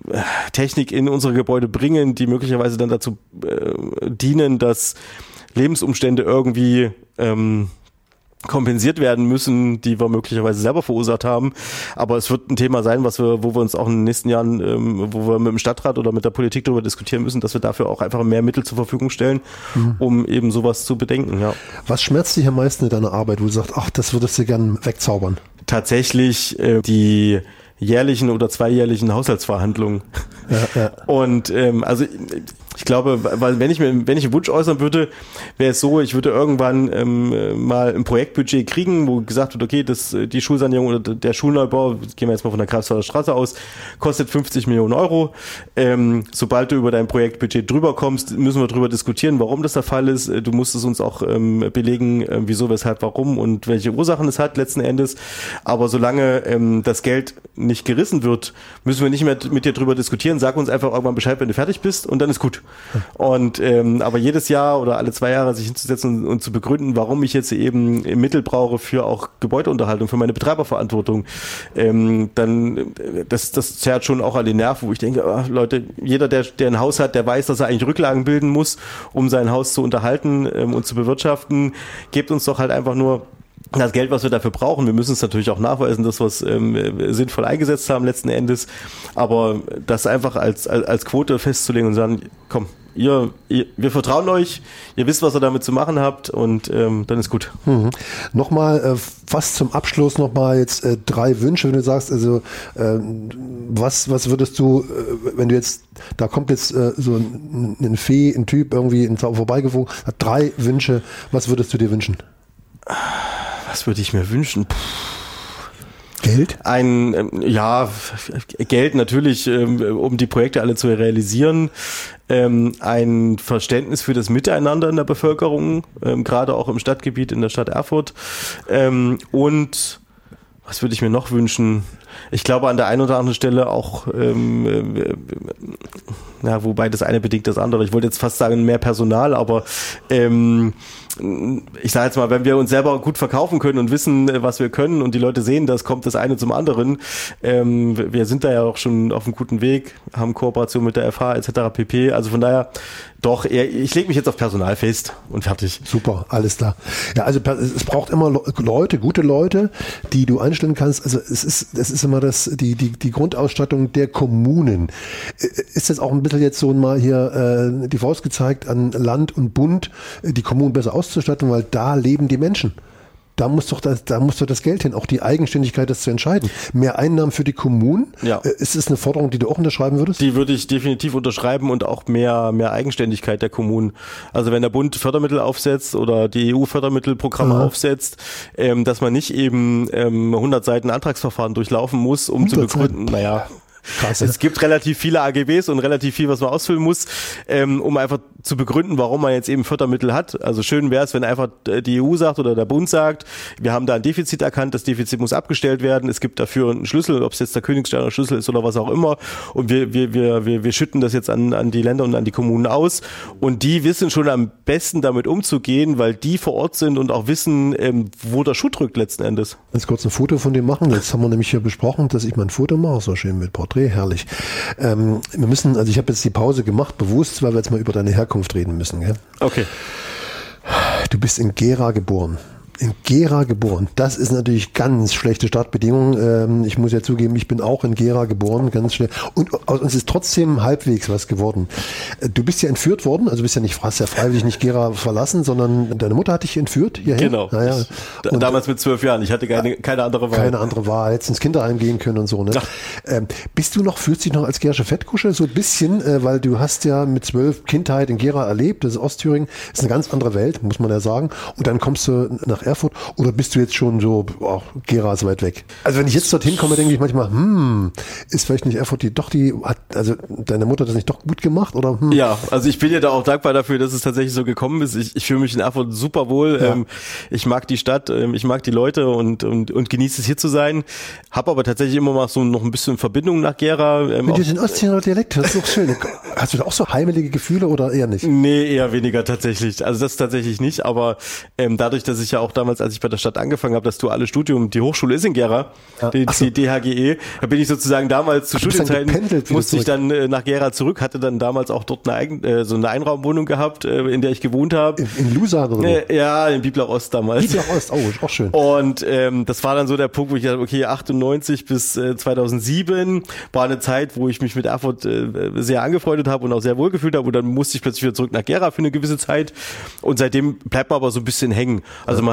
Technik in unsere Gebäude bringen, die möglicherweise dann dazu äh, dienen, dass Lebensumstände irgendwie ähm, kompensiert werden müssen, die wir möglicherweise selber verursacht haben. Aber es wird ein Thema sein, was wir, wo wir uns auch in den nächsten Jahren, ähm, wo wir mit dem Stadtrat oder mit der Politik darüber diskutieren müssen, dass wir dafür auch einfach mehr Mittel zur Verfügung stellen, mhm. um eben sowas zu bedenken. Ja. Was schmerzt dich am meisten in deiner Arbeit, wo du sagst, ach, das würdest du gern wegzaubern? Tatsächlich äh, die jährlichen oder zweijährlichen Haushaltsverhandlungen. Ja, ja. Und ähm, also Ich glaube, weil wenn ich mir, wenn ich einen Wunsch äußern würde, wäre es so, ich würde irgendwann ähm, mal ein Projektbudget kriegen, wo gesagt wird, okay, das, die Schulsanierung oder der Schulneubau, gehen wir jetzt mal von der Greifswalder Straße aus, kostet fünfzig Millionen Euro. Ähm, sobald du über dein Projektbudget drüber kommst, müssen wir drüber diskutieren, warum das der Fall ist. Du musst es uns auch ähm, belegen, äh, wieso, weshalb, warum und welche Ursachen es hat letzten Endes. Aber solange ähm, das Geld nicht gerissen wird, müssen wir nicht mehr mit dir drüber diskutieren. Sag uns einfach irgendwann Bescheid, wenn du fertig bist und dann ist gut. Und ähm, aber jedes Jahr oder alle zwei Jahre sich hinzusetzen und, und zu begründen, warum ich jetzt eben Mittel brauche für auch Gebäudeunterhaltung, für meine Betreiberverantwortung, ähm, dann das das zerrt schon auch an den Nerven, wo ich denke, oh, Leute, jeder, der der ein Haus hat, der weiß, dass er eigentlich Rücklagen bilden muss, um sein Haus zu unterhalten ähm, und zu bewirtschaften. Gebt uns doch halt einfach nur das Geld, was wir dafür brauchen. Wir müssen es natürlich auch nachweisen, dass wir es ähm, sinnvoll eingesetzt haben letzten Endes. Aber das einfach als, als, als Quote festzulegen und sagen, komm, ihr, ihr, wir vertrauen euch, ihr wisst, was ihr damit zu machen habt und ähm, dann ist gut. Mhm. Nochmal, äh, fast zum Abschluss nochmal jetzt äh, drei Wünsche, wenn du sagst, also äh, was, was würdest du, äh, wenn du jetzt, da kommt jetzt äh, so ein, ein Fee, ein Typ irgendwie in Zauber vorbeigeflogen, hat drei Wünsche, was würdest du dir wünschen? Was würde ich mir wünschen? Puh. Geld? Ein, ähm, ja, Geld natürlich, ähm, um die Projekte alle zu realisieren. Ähm, ein Verständnis für das Miteinander in der Bevölkerung, ähm, gerade auch im Stadtgebiet, in der Stadt Erfurt. Ähm, und was würde ich mir noch wünschen? Ich glaube an der einen oder anderen Stelle auch, ähm, äh, ja, wobei das eine bedingt das andere. Ich wollte jetzt fast sagen mehr Personal, aber ähm, ich sage jetzt mal, wenn wir uns selber gut verkaufen können und wissen, was wir können und die Leute sehen, das kommt das eine zum anderen. Ähm, wir sind da ja auch schon auf einem guten Weg, haben Kooperation mit der F H et cetera pp. Also von daher doch, eher, ich lege mich jetzt auf Personal fest und fertig. Super, alles klar. Ja, also es braucht immer Leute, gute Leute, die du einstellen kannst. Also es ist, es ist immer das, die, die, die Grundausstattung der Kommunen. Ist jetzt auch ein bisschen jetzt so mal hier äh, die Faust gezeigt an Land und Bund, die Kommunen besser auszustatten, weil da leben die Menschen. Da muss doch das, da muss doch das Geld hin, auch die Eigenständigkeit, das zu entscheiden. Mehr Einnahmen für die Kommunen. Ja. Ist es eine Forderung, die du auch unterschreiben würdest? Die würde ich definitiv unterschreiben und auch mehr, mehr Eigenständigkeit der Kommunen. Also wenn der Bund Fördermittel aufsetzt oder die E U-Fördermittelprogramme ja. aufsetzt, ähm, dass man nicht eben ähm, hundert Seiten Antragsverfahren durchlaufen muss, um zu begründen, naja. Krass, es gibt relativ viele A G Bs und relativ viel, was man ausfüllen muss, ähm, um einfach zu begründen, warum man jetzt eben Fördermittel hat. Also schön wäre es, wenn einfach die E U sagt oder der Bund sagt, wir haben da ein Defizit erkannt, das Defizit muss abgestellt werden, es gibt dafür einen Schlüssel, ob es jetzt der Königsteiner Schlüssel ist oder was auch immer, und wir wir wir wir, wir schütten das jetzt an an die Länder und an die Kommunen aus, und die wissen schon am besten damit umzugehen, weil die vor Ort sind und auch wissen, ähm, wo der Schuh drückt letzten Endes. Jetzt kurz ein Foto von dem machen. Jetzt haben wir nämlich hier besprochen, dass ich mal ein Foto mache, so schön mit Porträt, herrlich. Ähm, wir müssen, also ich habe jetzt die Pause gemacht, bewusst, weil wir jetzt mal über deine Herkunft reden müssen. Gell? Okay. Du bist in Gera geboren. In Gera geboren. Das ist natürlich ganz schlechte Startbedingungen. Ähm, ich muss ja zugeben, ich bin auch in Gera geboren, ganz schlecht. Und aus uns ist trotzdem halbwegs was geworden. Du bist ja entführt worden, also bist ja nicht, hast ja freiwillig nicht Gera verlassen, sondern deine Mutter hat dich entführt hierher. Genau. Naja. Und damals mit zwölf Jahren. Ich hatte keine, keine andere Wahl. Keine andere Wahl. Hättest ins Kinderheim gehen können und so. Ne? Ähm, bist du noch, fühlst dich noch als Gerische Fettkuschel? So ein bisschen, äh, weil du hast ja mit zwölf Kindheit in Gera erlebt. Das ist Ostthüringen. Das ist eine ganz andere Welt, muss man ja sagen. Und dann kommst du nach Erfurt, oder bist du jetzt schon so, oh, Gera ist weit weg? Also wenn ich jetzt dorthin komme, denke ich manchmal, hm, ist vielleicht nicht Erfurt die, doch die, hat, also deine Mutter das nicht doch gut gemacht, oder? Hm. Ja, also ich bin ja da auch dankbar dafür, dass es tatsächlich so gekommen ist. Ich, ich fühle mich in Erfurt super wohl. Ja. Ähm, ich mag die Stadt, ähm, ich mag die Leute und, und, und genieße es hier zu sein. Hab aber tatsächlich immer mal so noch ein bisschen Verbindung nach Gera. Ähm, Mit diesem Ostthüringer Dialekt, das ist doch schön. Hast du da auch so heimelige Gefühle oder eher nicht? Nee, eher weniger tatsächlich. Also das tatsächlich nicht, aber ähm, dadurch, dass ich ja auch damals, als ich bei der Stadt angefangen habe, das duale Studium, die Hochschule ist in Gera, ja. die, die D H G E, da bin ich sozusagen damals zu Studienzeiten, musste ich dann äh, nach Gera zurück, hatte dann damals auch dort eine Eigen, äh, so eine Einraumwohnung gehabt, äh, in der ich gewohnt habe. In, in Lusa oder so? Äh, ja, in Biblar Ost damals. Biblar Ost, oh, ist auch schön. Und ähm, das war dann so der Punkt, wo ich dachte, okay, achtundneunzig bis äh, zweitausendsieben war eine Zeit, wo ich mich mit Erfurt äh, sehr angefreundet habe und auch sehr wohl gefühlt habe, und dann musste ich plötzlich wieder zurück nach Gera für eine gewisse Zeit, und seitdem bleibt man aber so ein bisschen hängen. Also man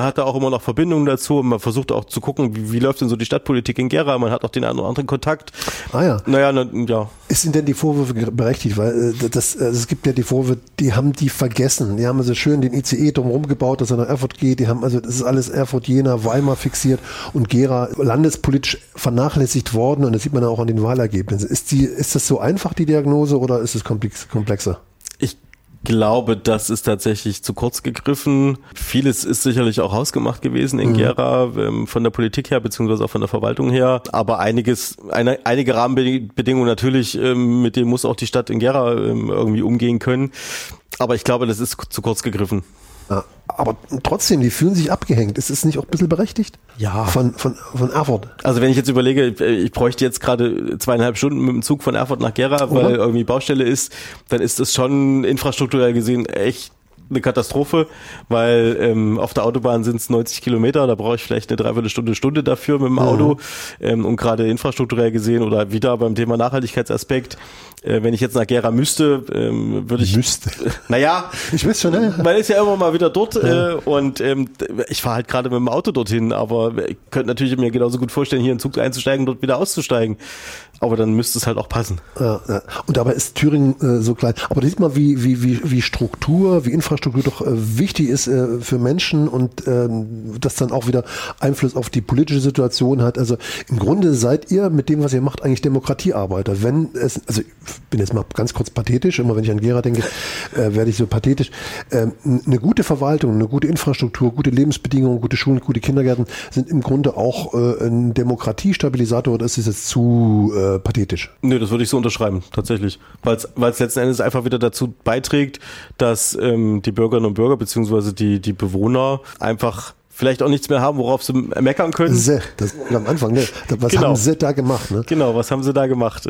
hat da auch immer noch Verbindungen dazu. Man versucht auch zu gucken, wie, wie läuft denn so die Stadtpolitik in Gera. Man hat auch den einen oder anderen Kontakt. Ah ja. Naja, na, ja. Sind denn die Vorwürfe berechtigt? Weil äh, das, äh, es gibt ja die Vorwürfe, die haben die vergessen. Die haben also schön den I C E drumherum gebaut, dass er nach Erfurt geht. Die haben also, das ist alles Erfurt, Jena, Weimar fixiert und Gera landespolitisch vernachlässigt worden. Und das sieht man auch an den Wahlergebnissen. Ist die, ist das so einfach, die Diagnose, oder ist es komplex, komplexer? Ich glaube, das ist tatsächlich zu kurz gegriffen. Vieles ist sicherlich auch hausgemacht gewesen in mhm. Gera, ähm, von der Politik her, beziehungsweise auch von der Verwaltung her. Aber einiges, eine, einige Rahmenbedingungen natürlich, ähm, mit denen muss auch die Stadt in Gera ähm, irgendwie umgehen können. Aber ich glaube, das ist zu kurz gegriffen. Ja, aber trotzdem, die fühlen sich abgehängt. Ist es nicht auch ein bisschen berechtigt? Ja. Von, von, von Erfurt. Also wenn ich jetzt überlege, ich bräuchte jetzt gerade zweieinhalb Stunden mit dem Zug von Erfurt nach Gera, weil Oder? irgendwie Baustelle ist, dann ist das schon infrastrukturell gesehen echt eine Katastrophe, weil ähm, auf der Autobahn sind es neunzig Kilometer, da brauche ich vielleicht eine Dreiviertelstunde, Stunde dafür mit dem Auto. Mhm. Ähm, und gerade infrastrukturell gesehen oder wieder beim Thema Nachhaltigkeitsaspekt, äh, wenn ich jetzt nach Gera müsste, ähm, würde ich... Müsste? Naja, ich weiß schon, ne? Man ist ja immer mal wieder dort ja. äh, und ähm, ich fahre halt gerade mit dem Auto dorthin, aber ich könnte natürlich mir genauso gut vorstellen, hier in den Zug einzusteigen, dort wieder auszusteigen. Aber dann müsste es halt auch passen. Ja, ja. Und dabei ist Thüringen äh, so klein. Aber da sieht man, wie, wie, wie, wie Struktur, wie Infrastruktur doch äh, wichtig ist äh, für Menschen und äh, das dann auch wieder Einfluss auf die politische Situation hat. Also im Grunde seid ihr mit dem, was ihr macht, eigentlich Demokratiearbeiter. Wenn es, also ich bin jetzt mal ganz kurz pathetisch, immer wenn ich an Gera denke, äh, werde ich so pathetisch. Äh, eine gute Verwaltung, eine gute Infrastruktur, gute Lebensbedingungen, gute Schulen, gute Kindergärten sind im Grunde auch äh, ein Demokratiestabilisator. Oder ist es jetzt zu äh, pathetisch? Nö, das würde ich so unterschreiben, tatsächlich. Weil es letzten Endes einfach wieder dazu beiträgt, dass ähm, die Bürgerinnen und Bürger beziehungsweise die, die Bewohner einfach vielleicht auch nichts mehr haben, worauf sie meckern können. Se, das am Anfang, ne? Was genau. haben sie da gemacht? Ne? Genau, was haben sie da gemacht?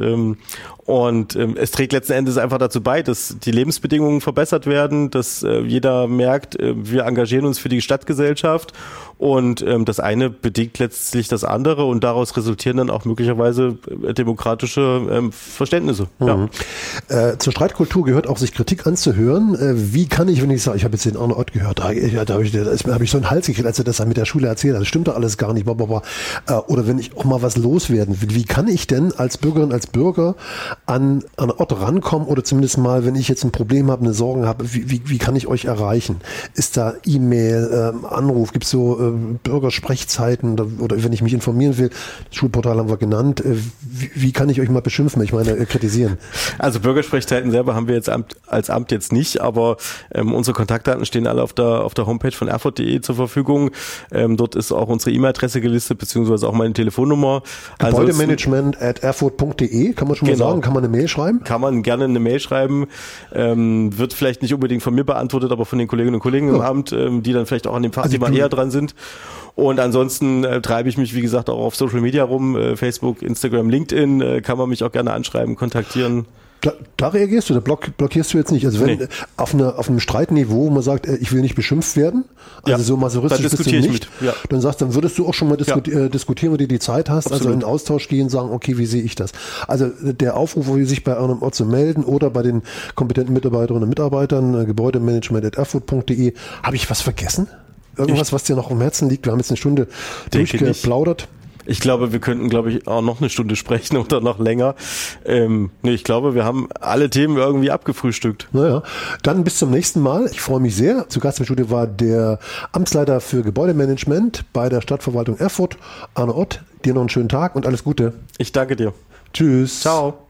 Und es trägt letzten Endes einfach dazu bei, dass die Lebensbedingungen verbessert werden, dass jeder merkt, wir engagieren uns für die Stadtgesellschaft und das eine bedingt letztlich das andere und daraus resultieren dann auch möglicherweise demokratische Verständnisse. Mhm. Ja. Äh, zur Streitkultur gehört auch, sich Kritik anzuhören. Äh, wie kann ich, wenn ich sage, ich habe jetzt den Arne Ott gehört, da, da habe ich, hab ich so einen Hals gekriegt, als er das mit der Schule erzählt hat. Das stimmt doch alles gar nicht. Blablabla. Äh, oder wenn ich auch mal was loswerden will, wie kann ich denn als Bürgerin, als Bürger an an Ott rankommen oder zumindest mal, wenn ich jetzt ein Problem habe, eine Sorgen habe, wie, wie, wie kann ich euch erreichen? Ist da E-Mail, ähm, Anruf, gibt es so äh, Bürgersprechzeiten oder, oder wenn ich mich informieren will, das Schulportal haben wir genannt, äh, wie, wie kann ich euch mal beschimpfen? Ich meine, äh, kritisieren. Also Bürgersprechzeiten selber haben wir jetzt Amt, als Amt jetzt nicht, aber ähm, unsere Kontaktdaten stehen alle auf der auf der Homepage von erfurt punkt de zur Verfügung. Ähm, dort ist auch unsere E-Mail-Adresse gelistet, beziehungsweise auch meine Telefonnummer. Gebäudemanagement at erfurt punkt de, kann man schon genau. mal sagen, kann man eine Mail schreiben? Kann man gerne eine Mail schreiben. Ähm, wird vielleicht nicht unbedingt von mir beantwortet, aber von den Kolleginnen und Kollegen ja. im Amt, ähm, die dann vielleicht auch an dem Fachthema also eher dran sind. Und ansonsten äh, treibe ich mich, wie gesagt, auch auf Social Media rum, äh, Facebook, Instagram, LinkedIn, äh, kann man mich auch gerne anschreiben, kontaktieren. Da, da reagierst du, da block, blockierst du jetzt nicht. Also wenn nee. auf, eine, auf einem Streitniveau, wo man sagt, ich will nicht beschimpft werden, also ja, so masochistisch bist du nicht, ja. dann sagst, dann würdest du auch schon mal disku- ja. äh, diskutieren, wo du die Zeit hast, Absolut. also in Austausch gehen, sagen, okay, wie sehe ich das? Also der Aufruf, wo ihr sich bei eurem Ort zu melden oder bei den kompetenten Mitarbeiterinnen und Mitarbeitern, äh, gebäudemanagement at erfurt punkt de, habe ich was vergessen? Irgendwas, ich, was dir noch am Herzen liegt? Wir haben jetzt eine Stunde durchgeplaudert. Ich glaube, wir könnten, glaube ich, auch noch eine Stunde sprechen oder noch länger. Ähm, nee, ich glaube, wir haben alle Themen irgendwie abgefrühstückt. Naja, dann bis zum nächsten Mal. Ich freue mich sehr. Zu Gast im Studio war der Amtsleiter für Gebäudemanagement bei der Stadtverwaltung Erfurt, Arne Ott. Dir noch einen schönen Tag und alles Gute. Ich danke dir. Tschüss. Ciao.